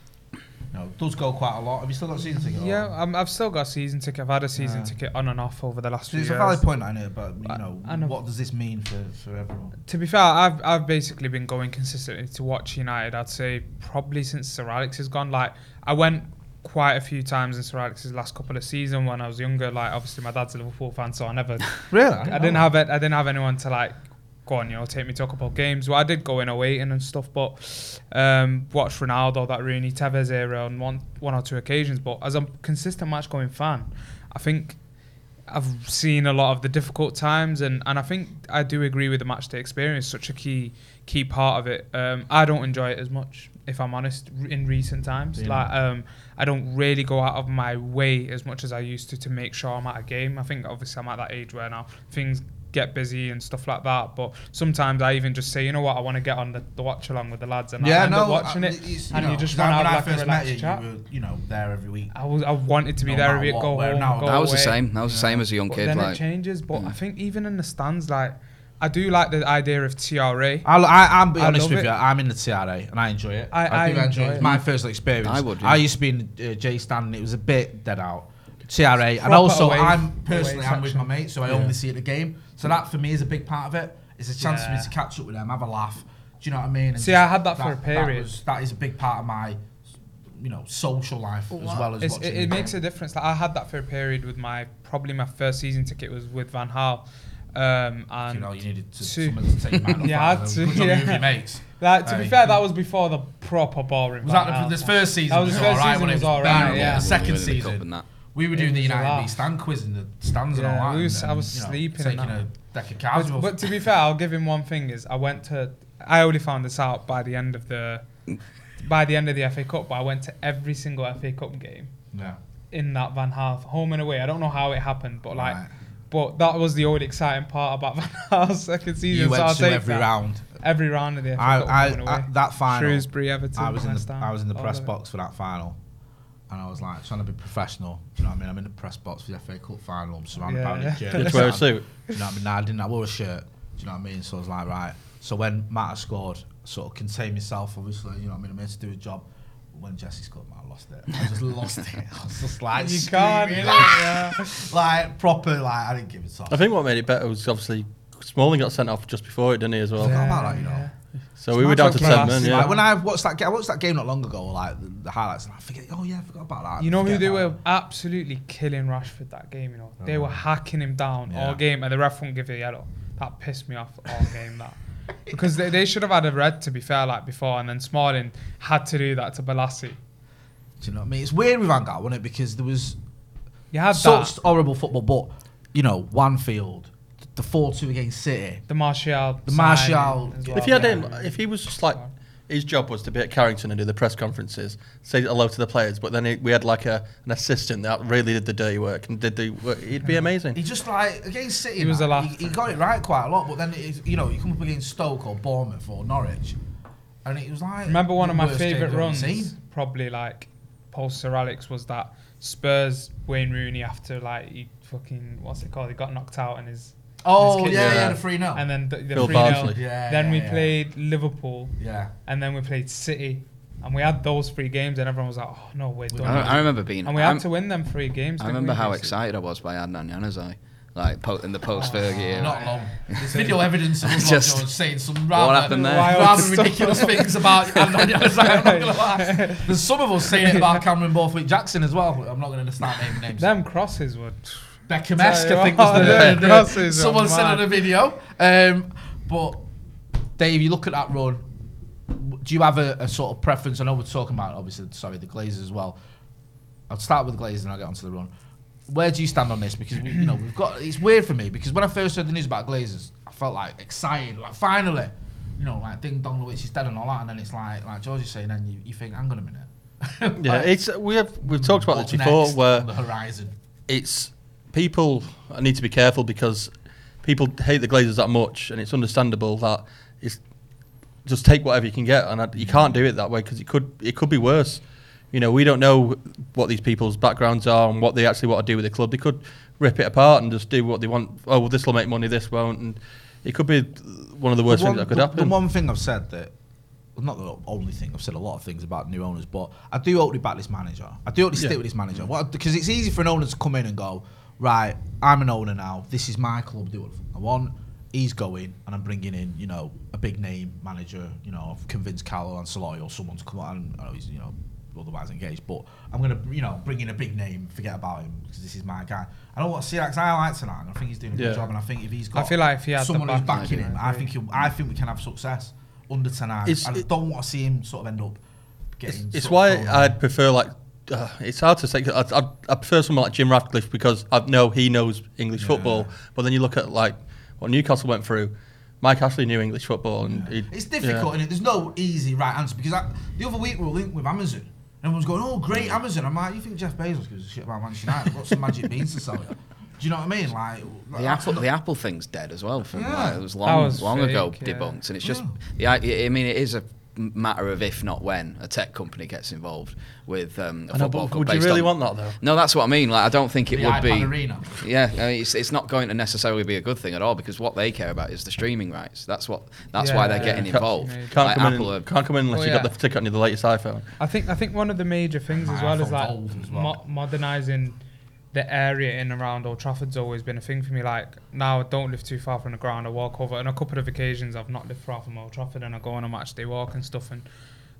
you know, does go quite a lot. Have you still got a season ticket? Yeah, um, I've still got a season ticket. I've had a season Yeah. ticket on and off over the last So few it's years. a valid point, I know, but you know, I know. what does this mean for, for everyone? To be fair, I've I've basically been going consistently to watch United. I'd say probably since Sir Alex has gone. Like I went quite a few times in Sir Alex's last couple of seasons when I was younger. Like obviously my dad's a Liverpool fan, so I never really I, I didn't have it. I didn't have anyone to like go on, you know, take me to a couple of games. Well, I did go in oh eight and stuff, but um, watched Ronaldo, that Rooney, Tevez era on one one or two occasions. But as a consistent match-going fan, I think I've seen a lot of the difficult times, and, and I think I do agree with the match day experience, such a key key part of it. Um, I don't enjoy it as much, if I'm honest, in recent times. Yeah. Like um, I don't really go out of my way as much as I used to to make sure I'm at a game. I think obviously I'm at that age where now things get busy and stuff like that, but sometimes I even just say, you know what, I want to get on the, the watch along with the lads, and yeah, I end no, up watching I, it, you and know, you just when want to I have like a first met relaxed you, chat. you were, you know, there every week. I was, I wanted to be No there matter every week, what, go where home, now- go I was away. the same. I was the same as a young But kid. then like, it changes, but yeah. I think even in the stands, like I do like the idea of T R A. I'll, I, I'm be I honest love with it. you. I'm in the T R A and I enjoy it. I- I, I do enjoy enjoy it. it. It's my first experience. I would, yeah. I used to be in uh, J stand and it was a bit dead out. T R A, and Proper also away- I'm away personally I'm with my section. mates, so I Yeah. only see at the game. So that for me is a big part of it. It's a chance for me Yeah. to catch up with them, have a laugh. Do you know what I mean? And See, just I had that for a That, period. was, that is a big part of my you know, social life Well, as well as it's, watching. it, it makes a difference. Like I had that for a period with my probably my first season ticket was with Van Gaal, um, and you know you needed to, to someone to take your mind off. yeah, I that, had and to. good job Yeah. with your mates. Like, to Hey. be fair, that was before the proper boring. Was Van that Gaal the, this stuff. first season? That was was the first alright season when it was was alright. bearable. Yeah. The second Winning the cup season, and that. we were It doing the was a United laugh. B stand quiz in the stands and Yeah, all that. we was- and, I was you know, sleeping and taking that. a deck of cards. But, but to be fair, I'll give him one thing: is I went to. I only found this out by the end of the, by the end of the F A Cup. But I went to every single F A Cup game. Yeah. In that Van Gaal, home and away. I don't know how it happened, but like, Right. but that was the only exciting part about Van Gaal's second season. You went so I'll to take every that. round. Every round of the F A I, Cup. I, home and I, away. that final. Shrewsbury, Everton. I was in West the Ham, I was in the all press of it. box for that final, and I was like trying to be professional. Do you know what I mean? I'm in the press box for the F A Cup final. I'm surrounded Yeah, by yeah. the Did you wear a suit? Do you know what I mean? No, I didn't. I wore a shirt. Do you know what I mean? So I was like, right. So when Matt scored, I sort of contained myself. Obviously, you know what I mean. I'm here to do a job. When Jesse scored, man, I lost it. I just lost it. I was just like, You can't, screaming, yeah. like proper, like I didn't give it off. I think what made it better was obviously Smalling got sent off just before it, didn't he, as well? I forgot about that, you know. So we were down to ten men, yeah. Like when I watched that, game, I watched that game not long ago, like the, the highlights, and I forget. Oh yeah, I forgot about that. You know who Forget they about were absolutely killing Rashford that game. You know, they Oh. were hacking him down Yeah. all game, and the ref wouldn't give a yellow. That pissed me off all game. That because they, they should have had a red, to be fair, like before, and then Smalling had to do that to Balassi. Do you know what I mean? It's weird with Van Gaal, wasn't it? Because there was You had such that. horrible football, but you know, Wanfield, the four two against City, The Martial, the Martial. signing as well. If you had Yeah. him, if he was just like, his job was to be at Carrington and do the press conferences, say hello to the players, but then he, we had like a, an assistant that really did the dirty work and did the work, he'd be amazing. He just like against City, He was man, a laugh. he, he got it right quite a lot, but then it, you know, you come up against Stoke or Bournemouth or Norwich, and it was like. Remember one the of my worst game favourite I've ever runs, seen. probably like post Sir Alex, was that Spurs Wayne Rooney after like he fucking what's it called? He got knocked out and his. Oh, his kid- yeah, yeah, the three nil. And then the, the Phil three nil. Barnsley. Yeah, Then yeah, we yeah. played Liverpool. Yeah. And then we played City. And we had those three games, and everyone was like, "Oh no, we're done." I, I remember being. And we I'm- had to win them three games. I didn't remember we, how basically? excited I was by Adnan Januzaj, like po- in the post Fergie era. Not long. There's video evidence of Rob Just- Jones saying some what rather, happened there? rather ridiculous things about Adnan Januzaj. I'm not gonna lie. There's some of us saying it about Cameron Borthwick Jackson as well. I'm not going to start naming names. Them crosses were. Beckham-esque, Tell I you think was what, the, them the, crosses someone are said on mad. a video. Um, but Dave, you look at that run. Do you have a, a sort of preference? I know we're talking about obviously, sorry, the Glazers as well. I'll start with the Glazers and I'll get onto the run. Where do you stand on this? Because we, you know we've got. It's weird for me because when I first heard the news about Glazers, I felt like excited, like finally, you know, like ding dong, Lewis is dead and all that, and then it's like, like George is saying, and you, you think, hang on a minute. Yeah, Like, it's we have we've talked about what's this before, next where on the horizon. it's people need to be careful because people hate the Glazers that much, and it's understandable that it's just take whatever you can get, and I, you can't do it that way because it could it could be worse. You know, we don't know what these people's backgrounds are and what they actually want to do with the club. They could rip it apart and just do what they want. Oh, well, this will make money, this won't, and it could be one of the worst The one- things that could the, happen. The one thing I've said that, well, not the only thing, I've said a lot of things about new owners, but I do hope they back this manager. I do hope they Yeah. stick with this manager. What, because it's easy for an owner to come in and go, right, I'm an owner now, this is my club, do what I want. He's going, and I'm bringing in, you know, a big name manager. You know, I've convinced Carlo Ancelotti or someone to come on. I know he's, you know, otherwise engaged, but I'm gonna, you know, bring in a big name. Forget about him because this is my guy. I don't want to see that. I like tonight, and I think he's doing a good Yeah. job. And I think if he's got, I feel like if he had the someone who's backing, backing him, I I agree. think he'll, I think we can have success under tonight. It's- I it- don't want to see him sort of end up getting. It's sort why of thrown out. I'd prefer like uh, it's hard to say. I, I, I prefer someone like Jim Ratcliffe because I know he knows English Yeah. football. But then you look at like what Newcastle went through. Mike Ashley knew English football, and he, It's difficult, yeah. and there's no easy right answer because I, the other week we were linked with Amazon. And everyone's going, "Oh, great Amazon!" I'm like, "You think Jeff Bezos gives a shit about Manchester United? I've got some magic beans to sell you." Do you know what I mean? Like, like The Apple, the Apple thing's dead as well. From Yeah. like, it was That long, was long fake, ago yeah. debunked, and it's just. Yeah. Yeah, I, I mean, it is a matter of if not when a tech company gets involved with um, a I know, football but club would you based really on- want that though? No, that's what I mean. Like, I don't think it the would iPad be. Arena. Yeah, I mean, it's, it's not going to necessarily be a good thing at all because what they care about is the streaming rights. That's what. That's why they're Yeah. getting Can't- involved. Can't, Like come Apple in, are- can't come in unless Oh, you yeah. got the ticket on the latest iPhone. I think I think one of the major things as My well is iPhone's like old as well. mo- modernising the area in and around Old Trafford's always been a thing for me. Like now I don't live too far from the ground. I walk over. On a couple of occasions I've not lived far from Old Trafford and I go on a match day walk and stuff. And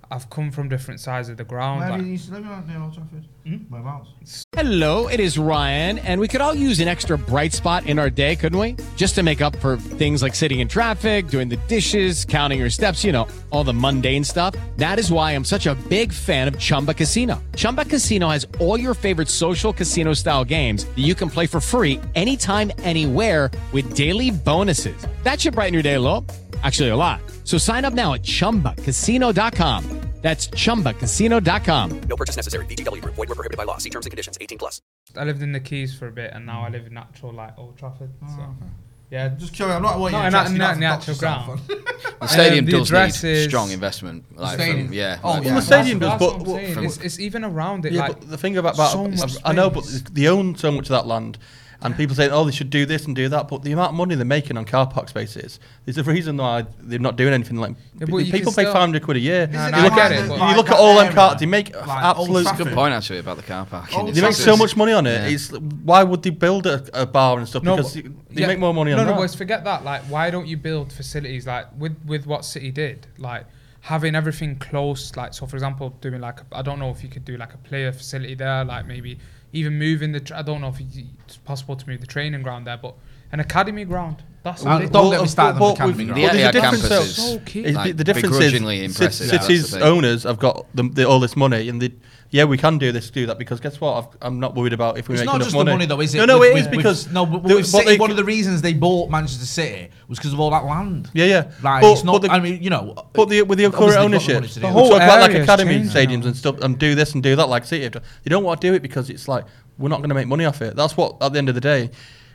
I've come from different sides of the ground. Where like- do you used to live around near Old Trafford? Whereabouts? Hello, it is Ryan, and we could all use an extra bright spot in our day, couldn't we? Just to make up for things like sitting in traffic, doing the dishes, counting your steps, you know, all the mundane stuff. That is why I'm such a big fan of Chumba Casino. Chumba Casino has all your favorite social casino-style games that you can play for free anytime, anywhere with daily bonuses. That should brighten your day a little. Actually, a lot. So sign up now at chumba casino dot com. That's chumba casino dot com. No purchase necessary. V G W Group. Void where prohibited by law. See terms and conditions. eighteen plus. I lived in the Keys for a bit, and now I live in natural like Old Trafford. Oh, so. okay. Yeah, Just curious. I'm not what not you're in, interested not in in the actual ground. The stadium Um, the does address need is- strong investment. Like stadium? From, yeah. Oh, like yeah. Well, the from- stadium That's does, what but I'm saying. from- It's, it's even around it. Yeah, like but the thing about, about so much I know, but space. they own so much of that land, and people say, oh, they should do this and do that. But the amount of money they're making on car park spaces, there's a reason why they're not doing anything. Like Yeah, p- but you people can pay still- five hundred quid a year. No, you no, look I at get it, you but- Like look at that all them area, cars. They make like absolute. Old Good Trafford. point actually about the car park. Oh, They make so Trafford. much money on it. Yeah. It's why would they build a, a bar and stuff? No, because but- you- they yeah. make more money no, on no, that. boys, forget that. Like, why don't you build facilities like with with what City did? Like having everything close. Like, so for example, doing like a, I don't know if you could do like a player facility there. Like maybe even moving the. Tra- I don't know if it's possible to move the training ground there, but an academy ground. That's Well, big. don't get me started on the academy we've- ground. The there's a Etihad difference campus though. is So key. It's like, the difference begrudgingly is impressive. Cit- that's City's the thing. owners have got the, the, all this money, and they, yeah, we can do this, do that, because guess what? I've, I'm not worried about if we It's make not enough just money. the money though, is it? No, no, With- it is with- because with, no, but the- with but City, they one c- of the reasons they bought Manchester City was because of all that land. Yeah, yeah. Like But- it's not. but the- I mean, you know. But the, with the obviously current they've got the ownership, money to do the it. whole talk about like area's academy changed stadiums now. and stuff, and do this and do that like City have done. They don't want to do it because it's like we're not going to make money off it. That's what at the end of the day.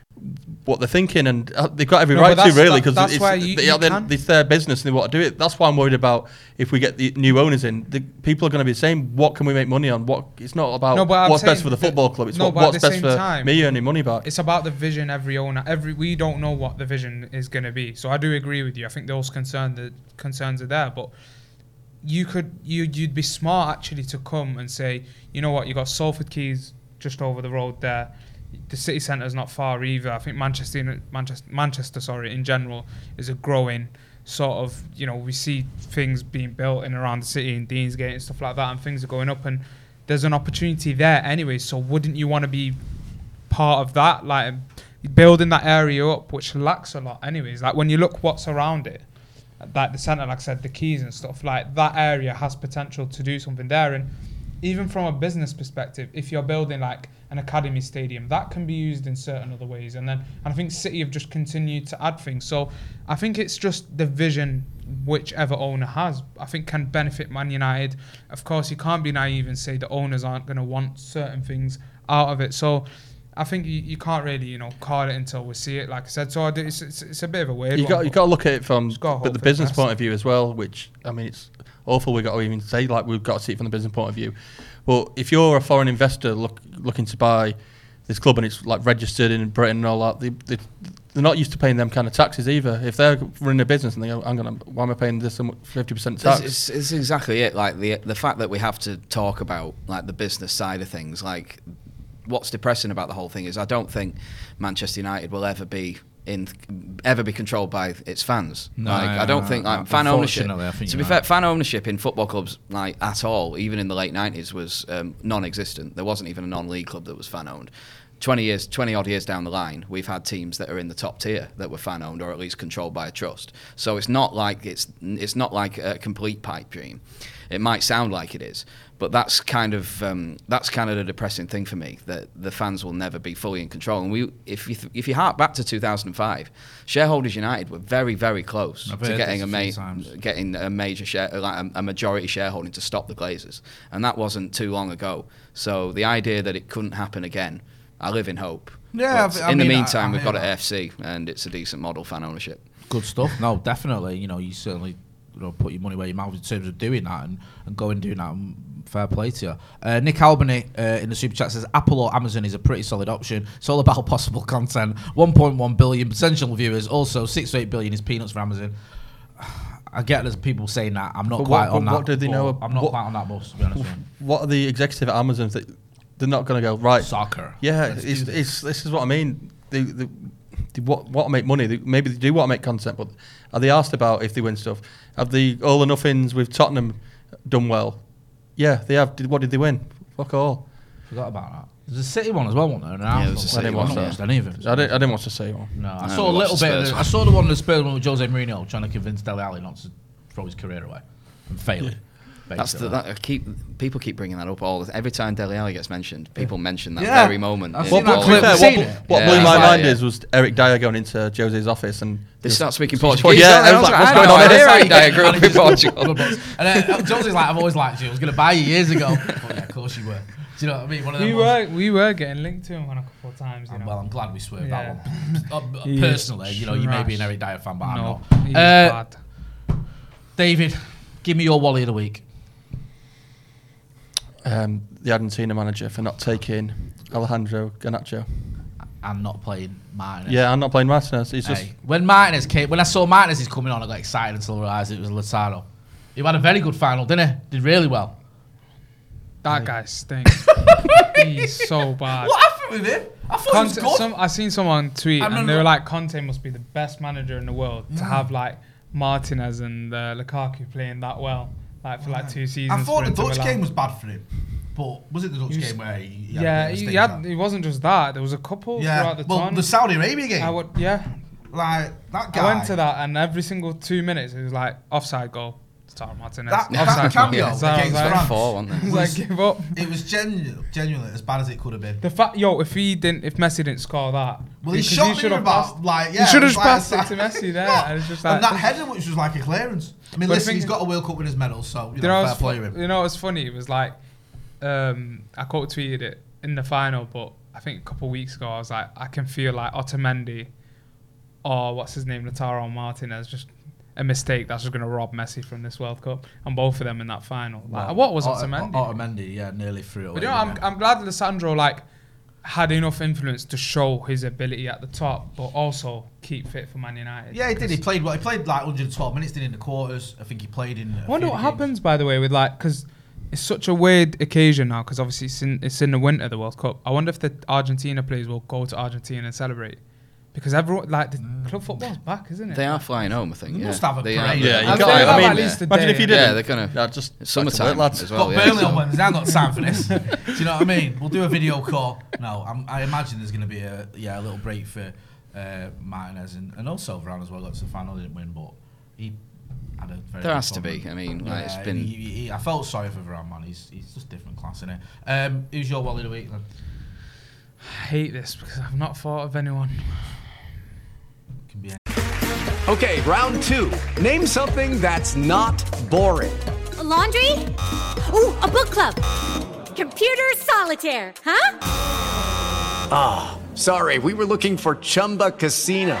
What they're thinking, and uh, they've got every No, right but to that's- really that- because that's it's, why you- they, you they're- can. it's their business and they want to do it. That's why I'm worried about if we get the new owners in. The people are going to be saying, "What can we make money on?" What it's not about No, but I'm what's best saying for the that- football club. It's no, what, but at what's the best same for time, me earning money back. It's about the vision every owner. Every we don't know what the vision is going to be. So I do agree with you. I think those concerns the concerns are there, but you could you you'd be smart actually to come and say, you know what, you got Salford Quays just over the road there. The city centre is not far either. I think Manchester, Manchester, Manchester, sorry, in general, is a growing sort of. You know, we see things being built in around the city in Deansgate and stuff like that, and things are going up, and there's an opportunity there anyway. So wouldn't you want to be part of that, like building that area up, which lacks a lot, anyways? Like when you look what's around it, like the centre, like I said, the Keys and stuff, like that area has potential to do something there. And even from a business perspective, if you're building like an academy stadium, that can be used in certain other ways. And then and I think City have just continued to add things. So I think it's just the vision whichever owner has, I think can benefit Man United. Of course, you can't be naive and say the owners aren't going to want certain things out of it. So I think you, you can't really, you know, call it until we see it, like I said. So I do, it's, it's, it's a bit of a weird You one. got you got to look at it from gotta hope but the for the business best. point of view as well, which I mean it's awful. We got to even say like we've got to see it from the business point of view. Well, if you're a foreign investor look, looking to buy this club and it's like registered in Britain and all that, they, they, they're not used to paying them kind of taxes either. If they're running a business and they go, "I'm gonna, why am I paying this fifty percent tax?" It's, it's, it's exactly it. Like the the fact that we have to talk about like the business side of things. Like what's depressing about the whole thing is I don't think Manchester United will ever be in ever be controlled by its fans. No, like I don't think like uh, fan ownership. unfortunately, I think To you're be fair, right. fan ownership in football clubs like at all, even in the late nineties, was um, non-existent. There wasn't even a non-league club that was fan owned. twenty years, twenty odd years down the line, we've had teams that are in the top tier that were fan owned or at least controlled by a trust. So it's not like it's it's not like a complete pipe dream. It might sound like it is, but that's kind of um, that's kind of the depressing thing for me, that the fans will never be fully in control. And we, if you th- if you hark back to two thousand five, Shareholders United were very very close I've to heard getting this a, a few ma- times. getting a major share, like a, a majority shareholding to stop the Glazers, and that wasn't too long ago. So the idea that it couldn't happen again, I live in hope. Yeah, But I- I in the mean, I- meantime, I we've hear got that. an F C, and it's a decent model fan ownership. Good stuff. No, definitely. You know, you certainly you know, put your money where your mouth in terms of doing that and, and going and doing that. And fair play to you. Uh, Nick Albany uh, in the super chat says Apple or Amazon is a pretty solid option. It's all about possible content. one point one billion potential viewers. Also, six to eight billion is peanuts for Amazon. I get there's people saying that. I'm not But quite what- on but that. what do they know but I'm not what- quite on that bus, to be honest with you. What are the executive at Amazon that they're not going to go right? Soccer. Yeah, Let's it's, do this. it's this is what I mean. They, they, they want, want to make money. They, maybe they do want to make content, but are they asked about if they win stuff? Have the all or nothings with Tottenham done well. Yeah, they have. Did, what did they win? Fuck all. Forgot about that. There's a City one as well, wasn't there? An Yeah, there was a Arsenal City I didn't one. watch I've not that. watched any of them. I didn't, I didn't watch the City one. No, I No, saw we a little watched bit. the Of Spurs the, I one. saw the one of the Spurs one with Jose Mourinho trying to convince Dele Alli not to throw his career away and failing. That's the, that I keep people keep bringing that up all the, every time Dele Alli gets mentioned. People mention that Yeah. very moment. I've in seen What, that all what, clip. of what, it. Seen what, it? what Yeah, blew it's my like, mind yeah. is was Eric Dyer going into Jose's office and They start speaking Well, Portuguese. yeah, don't I was they? like, what's I going know, on I here? Eric Dyer grew up in Portugal. And then Jose's like, I've always liked you. I was going to buy you years ago. But yeah, of course you were. Do you know what I mean? One of them We ones. were we were getting linked to him on a couple of times. You know. Well, I'm glad we swerved Yeah. that one. Uh, He is Personally, you know, you may be an trash. Eric Dyer fan, but I'm No, not. he's Uh, bad. David, give me your Wally of the week. um, the Argentina manager for not taking Alejandro Garnacho. And not playing Martinez. Yeah, I'm not playing Martinez. He's just Hey, when Martinez came, when I saw Martinez is coming on, I got excited until I realised it was Lozano. He had a very good final, didn't he? Did really well. That guy stinks. He's so bad. What happened with him? I thought Conte, he was good. some, I seen someone tweet I and remember- they were like, Conte must be the best manager in the world to Yeah. have like Martinez and uh, Lukaku playing that well, like for like two seasons. I thought for the Inter Dutch Milan. game was bad for him. But was it the Dutch He was- game where he, he had Yeah, a bit of he, a he had. stink It wasn't just that. There was a couple Yeah, throughout the well, tournament. the Saudi Arabia game. I would, yeah. Like that guy. I went to that, and every single two minutes it was like offside goal. Tara Martinez. That, that offside goal. cameo So I was against like- France Four, wasn't it? I was was- like, give up. It was genu- genuinely as bad as it could have been. The fact, yo, if he didn't, if Messi didn't score that, Well, he because shot should me have about passed. like yeah. he should it have was passed like it to Messi there, Yeah. and it's just like. and that header, which was like a clearance. I mean, But listen, the he's thing- got a World Cup winners medal, so you You know, know, fair it's play fu- to him. you know what's funny? It was like, um, I quote tweeted it in the final, but I think a couple of weeks ago I was like, I can feel like Otamendi or what's his name, Lautaro Martinez, just a mistake that's just going to rob Messi from this World Cup, and both of them in that final. Like, Well, what was Ot- Otamendi? Otamendi, yeah, nearly threw it away. But you know, I'm, didn't I'm glad Lissandro like had enough influence to show his ability at the top, but also keep fit for Man United. he? Yeah, he did. He played well. He played like one hundred twelve minutes, did in the quarters. I think he played in. I wonder what happens, by the way, with like, because it's such a weird occasion now, because obviously it's in, it's in the winter, the World Cup. I wonder if the Argentina players will go to Argentina and celebrate. Because everyone, like, the Mm. club football's back, isn't it? They are flying home, I think. They yeah. must have a They parade. are. Yeah, you I'll got say it. that I mean, at least a imagine day. if you Yeah, didn't. they're gonna. Yeah, just It's back to summertime work, lads. as well. Got yeah, Burnley so- on Wednesday. I've got time for this. Do you know what I mean? We'll do a video call. No, I'm, I imagine there's going to be a yeah a little break for uh, Martinez and, and also Varane as well. Got to the final, didn't win, but he had a very. There good has to be. tournament. I mean, like, it's been- He, he, I felt sorry for Varane, man. He's he's just different class, isn't he? Um, who's your Wally of the week then? I hate this because I've not thought of anyone. Can be. Okay, round two. Name something that's not boring. A laundry? Ooh, a book club. Computer solitaire, huh? Ah, sorry, we were looking for Chumba Casino.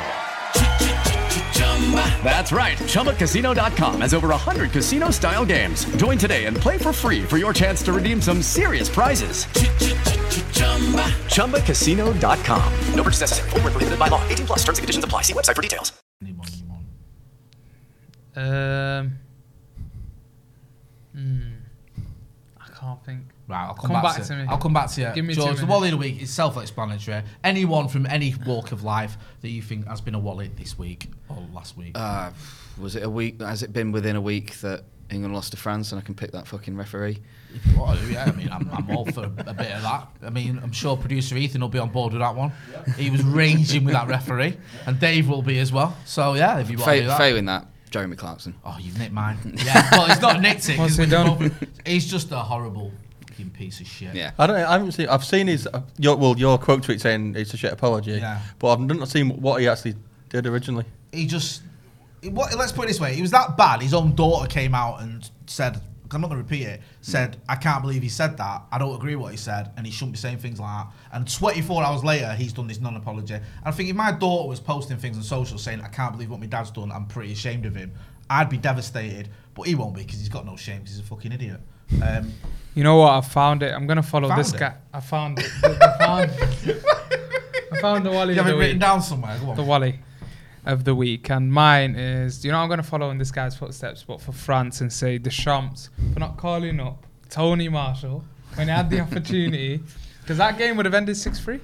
That's right, Chumba Casino dot com has over one hundred casino-style games. Join today and play for free for your chance to redeem some serious prizes. Chumba Casino dot com. No purchase necessary. Void where prohibited by law. eighteen plus. Terms and conditions apply. See website for details. Anyone you want? Um, hmm, I can't think. Right, I'll come, Come back, back to, to me. I'll come back to you. Give me two George, the minutes. Wally of the week is self-explanatory. Anyone from any walk of life that you think has been a Wally this week or last week? Uh, was it a week? Has it been within a week that England lost to France and I can pick that fucking referee? If you want to, yeah, I mean, I'm, I'm all for a, a bit of that. I mean, I'm sure producer Ethan will be on board with that one. He was raging with that referee, and Dave will be as well. So yeah, if you want to do Fa- that. failing that, Jeremy Clarkson. Oh, you've nicked mine. Yeah, well, he's not nicked it. 'cause What's he we done? both- He's just a horrible fucking piece of shit. Yeah. I don't. I haven't seen. I've seen his. Uh, your, well, your quote tweet saying it's a shit apology. Yeah. But I've not seen what he actually did originally. He just. What, let's put it this way: he was that bad. His own daughter came out and said, "I'm not going to repeat it." Said, "I can't believe he said that. I don't agree with what he said, and he shouldn't be saying things like that." And twenty-four hours later, he's done this non-apology. And I think if my daughter was posting things on social saying, "I can't believe what my dad's done. I'm pretty ashamed of him," I'd be devastated. But he won't be because he's got no shame because he's a fucking idiot. Um, You know what? I found it. I'm gonna follow Found this it? guy. I found it. I found, I found the Wally you of have the it written week. down somewhere. Go on. The Wally of the week, and mine is. You know, I'm gonna follow in this guy's footsteps, but for France and say Deschamps for not calling up Tony Marshall when he had the opportunity, because that game would have ended six three. I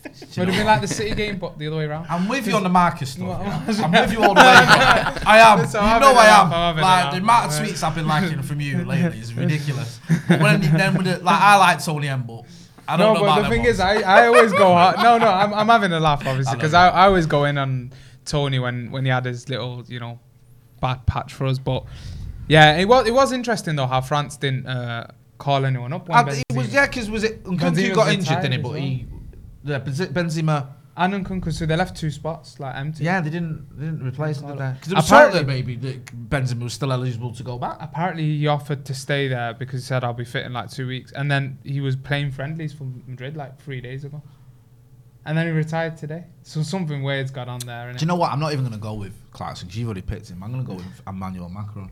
Would have been like the City game, but the other way around. I'm with you on the Marcus stuff. What- yeah. what- I'm with you all the way. I am. So you I'm know having I a am. laugh, I'm having a Like laugh. the amount of tweets I've been liking from you lately is ridiculous. But when then with the, like I like Tony M, but I don't no, know but about the them thing ones. is, I, I always go hard. No, no, I'm, I'm having a laugh, obviously, I because know. I, I always go in on Tony when, when he had his little, you know, bad patch for us. But yeah, it was it was interesting though how France didn't uh, call anyone up. When And it was yeah, because was it Nkunku Benzema got was injured, retired didn't he? as But well. he, yeah, Benz- Benzema. And Nkunku, so they left two spots like empty. Yeah, they didn't they didn't replace him, did they? Because it was Apparently- thought that maybe that Benzema was still eligible to go back. Apparently, he offered to stay there because he said I'll be fit in like two weeks, and then he was playing friendlies for Madrid like three days ago, and then he retired today. So something weird's got on there. Do you know what? I'm not even going to go with Clarkson because you've already picked him. I'm going to go with Emmanuel Macron.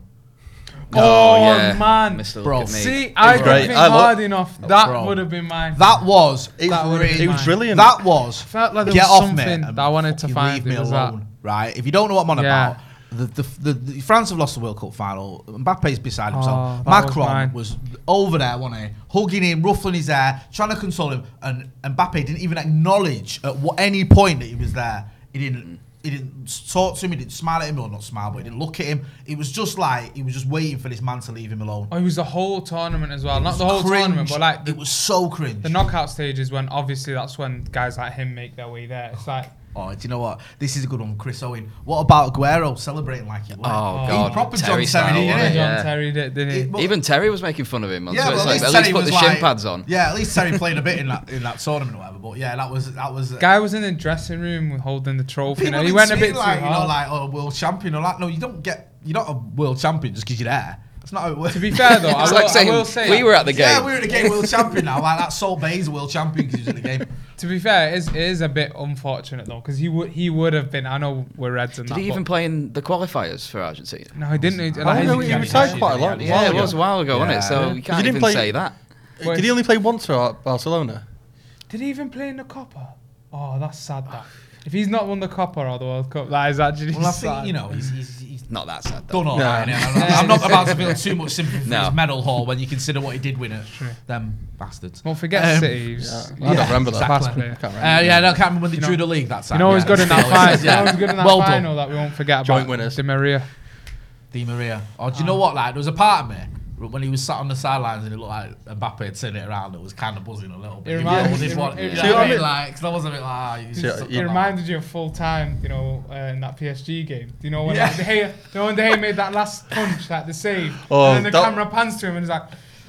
Oh, yeah. man, Mister Bro. Look at Me. See, I was great. didn't think I lo- hard enough. That Bro. would have been mine. That was He That was, would've he been was mine. brilliant. That was felt like there get was off something me and that I wanted to fucking find. leave me It was alone, that. right? If you don't know what I'm on Yeah. about, the, the, the, the France have lost the World Cup final. Mbappe's beside Oh, himself. that was Macron mine. was, over there, wasn't he? Hugging him, ruffling his hair, trying to console him, and Mbappe didn't even acknowledge at what, any point that he was there. He didn't. He didn't talk to him. He didn't smile at him, or not smile, but he didn't look at him. It was just like he was just waiting for this man to leave him alone. Oh, it was the whole tournament as well. It Not was the whole cringe. tournament, but like the, It was so cringe. the knockout stages when obviously that's when guys like him make their way there. It's like Oh, do you know what? This is a good one, Chris Owen. What about Aguero celebrating like he won? Oh, He God. proper Terry John Terry, style, didn't wasn't he? it? John Yeah. Terry did, didn't he? It- but- Even Terry was making fun of him. On Yeah, so well, it's at like, least at Terry least put was the like, shin pads on. Yeah, at least Terry played a bit in that in that tournament or whatever. But yeah, that was that was. uh, Guy was in the dressing room holding the trophy. You people know, he been went a bit tweeting too like, you know, hard. like oh, world champion or like. No, you don't get. You're not a world champion just because you're there. That's not how it works. To be fair though, I It's will, like saying I will say we were at the game. Yeah, we were in the game world champion now. Like that Sol Bay's a world champion because he was in the game. To be fair, it is, it is a bit unfortunate though, because he would he would have been. I know we're Reds and Did that. he even but- play in the qualifiers for Argentina? No, he didn't. He, Oh, like, no, his- he retired quite a lot. Yeah, while it ago. was a while ago, wasn't it? So Yeah. you He can't didn't even play- say that. Did he only play once for Barcelona? Did he even play in the Copper? Oh, that's sad. That if he's not won the Copper or the World Cup, that is actually Well, I sad. think you know he's he's, he's Not that sad. Though. done all No. right. yeah. I'm, I'm not about to feel too much sympathy for No. his medal haul when you consider what he did win it. Them bastards. Don't forget Um, City. he's- I don't remember that. Class exactly. player. Can't Uh, remember. yeah, no, I can't remember when they You know- drew the league that time. You know, he's yeah. good in that Still, final. yeah. You know, he's good in that Well done. final that we won't forget about. Joint winners. Di Maria. Di Maria. Oh, do you know what? Like, there was a part of me when he was sat on the sidelines and it looked like Mbappe had turned it around. It was kind of buzzing a little bit. It You know, reminds- this it- one- it- you know See what what I I mean? mean? Like, 'cause I was a bit like, ah, he's- See, It Yeah. reminded you of full time, you know, uh, in that P S G game. Do you know when Yeah. like, De Gea, you know when De Gea made that last punch, like the save, Oh, and then the that- camera pans to him and he's like,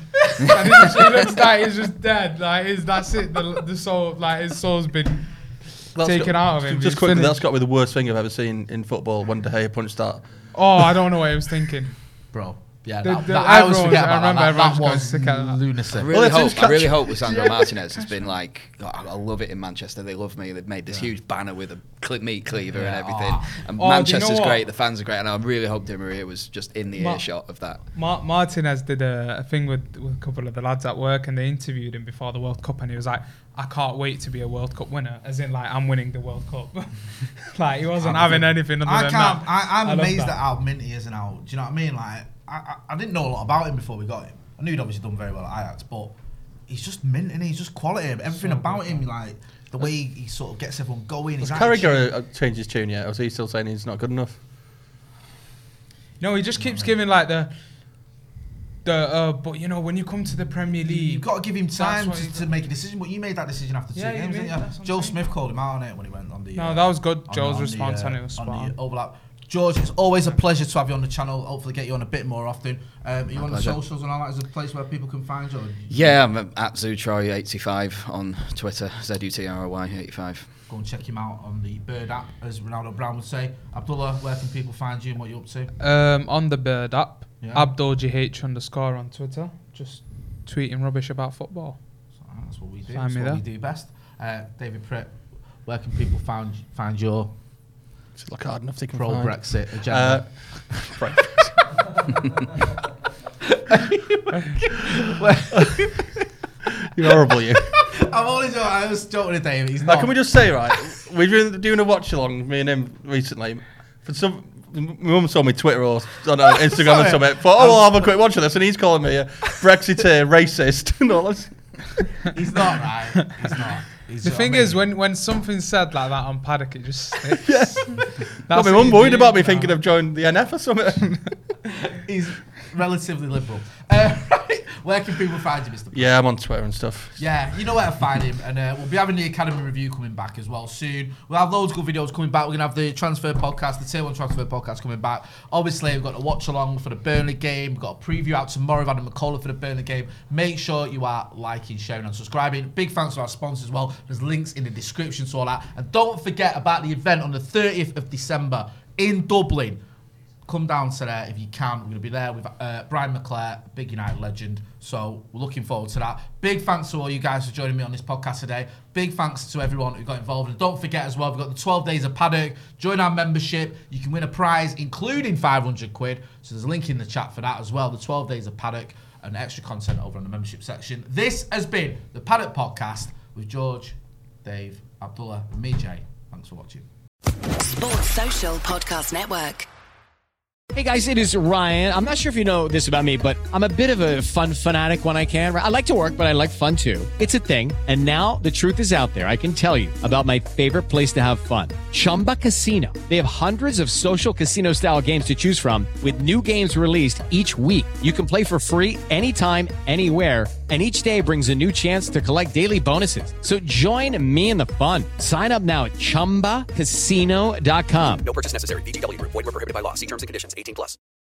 and he, just, he looks like he's just dead. Like, is that's it? The, the soul, like his soul's been That's taken got- out of him. Just He's quickly, finished. that's got to be the worst thing I've ever seen in football when De Gea punched that. Oh, I don't know what he was thinking. Bro. Yeah, The- that, the- that, I always everyone forget was- I about that. remember That, everyone that was was going sick at that. lunacy. I Well, really it's- hope. it's I catch- really hope Lisandro Martinez has been like, God, I love it in Manchester. They love me. They've made this huge banner with a cle- meat cleaver and Yeah, everything. oh. And Oh, do you know Manchester's what? great. The fans are great. And I really hope Di Maria was just in the Ma- earshot of that. Ma- Martinez did a, a thing with, with a couple of the lads at work, and they interviewed him before the World Cup, and he was like, "I can't wait to be a World Cup winner," as in like I'm winning the World Cup. Like he wasn't having anything other I than can't. that. I, I'm I love amazed that. at how mint he is and how. Do you know what I mean? Like, I, I, I didn't know a lot about him before we got him. I knew he'd obviously done very well at Ajax, but he's just mint and he's just quality. Everything So about good, him, like the way he sort of gets everyone going. Has his Carragher attitude. uh, changed his tune yet? Or is he still saying he's not good enough? No, he just keeps giving like the the. Uh, but you know, when you come to the Premier League, You've got to give him time what to, he to make a decision. But you made that decision after two Yeah, he games, made- didn't that's you? what I'm Joe saying. Smith called him out on it when he went on the. No, uh, that was good. on- Joe's on the, response uh, on it was spot on the on. overlap. George, it's always a pleasure to have you on the channel. Hopefully, get you on a bit more often. Um, are you on the pleasure. socials and all that? Is a place where people can find you? Yeah, I'm at Zutroy eighty-five on Twitter. Z U T R O Y eighty-five. Go and check him out on the Bird app, as Ronaldo Brown would say. Abdullah, where can people find you and what you're up to? Um, on the Bird app, Yeah. AbdulGH underscore on Twitter, just tweeting rubbish about football. So, uh, that's what we do. Find That's me what we there. do best. Uh, David Pritt, where can people find find your It's look hard enough they can pro find. Brexit Uh, agenda? You're horrible, you. I'm always I was joking with David. He's Now, not. can we just say, right, we've been doing a watch along, me and him, recently. For some, my mum saw me Twitter or on uh, Instagram or Sorry. something. Thought, oh, I'll have a quick watch of this, and he's calling me a Brexiteer, racist, and all that. He's not right. He's not. He's, The you know thing what I is, mean? when, when something's said like that on Paddock, it just sticks. Yeah. That's Got my what mum you worried do, about me you thinking know. of joining the N F or something. He's relatively liberal. Uh, right, where can people find you, Mister Yeah, I'm on Twitter and stuff. Yeah, you know where to find him. And uh, we'll be having the Academy review coming back as well soon. We'll have loads of good videos coming back. We're going to have the transfer podcast, the Tier one transfer podcast coming back. Obviously, we've got a watch along for the Burnley game. We've got a preview out tomorrow of Adam McCullough for the Burnley game. Make sure you are liking, sharing, and subscribing. Big thanks to our sponsors as well. There's links in the description to all that. And don't forget about the event on the thirtieth of December in Dublin. Come down to there if you can. We're going to be there with uh, Brian McClare, big United legend. So we're looking forward to that. Big thanks to all you guys for joining me on this podcast today. Big thanks to everyone who got involved. And don't forget as well, we've got the twelve days of Paddock. Join our membership. You can win a prize, including five hundred quid. So there's a link in the chat for that as well. The twelve days of Paddock and extra content over on the membership section. This has been the Paddock Podcast with George, Dave, Abdullah, and me, Jay. Thanks for watching. Sports Social Podcast Network. Hey guys, it is Ryan. I'm not sure if you know this about me, but I'm a bit of a fun fanatic when I can. I like to work, but I like fun too. It's a thing. And now the truth is out there. I can tell you about my favorite place to have fun. Chumba Casino. They have hundreds of social casino style games to choose from with new games released each week. You can play for free anytime, anywhere. And each day brings a new chance to collect daily bonuses. So join me in the fun. Sign up now at chumba casino dot com. No purchase necessary. V G W Group. Void where prohibited by law. See terms and conditions. eighteen plus.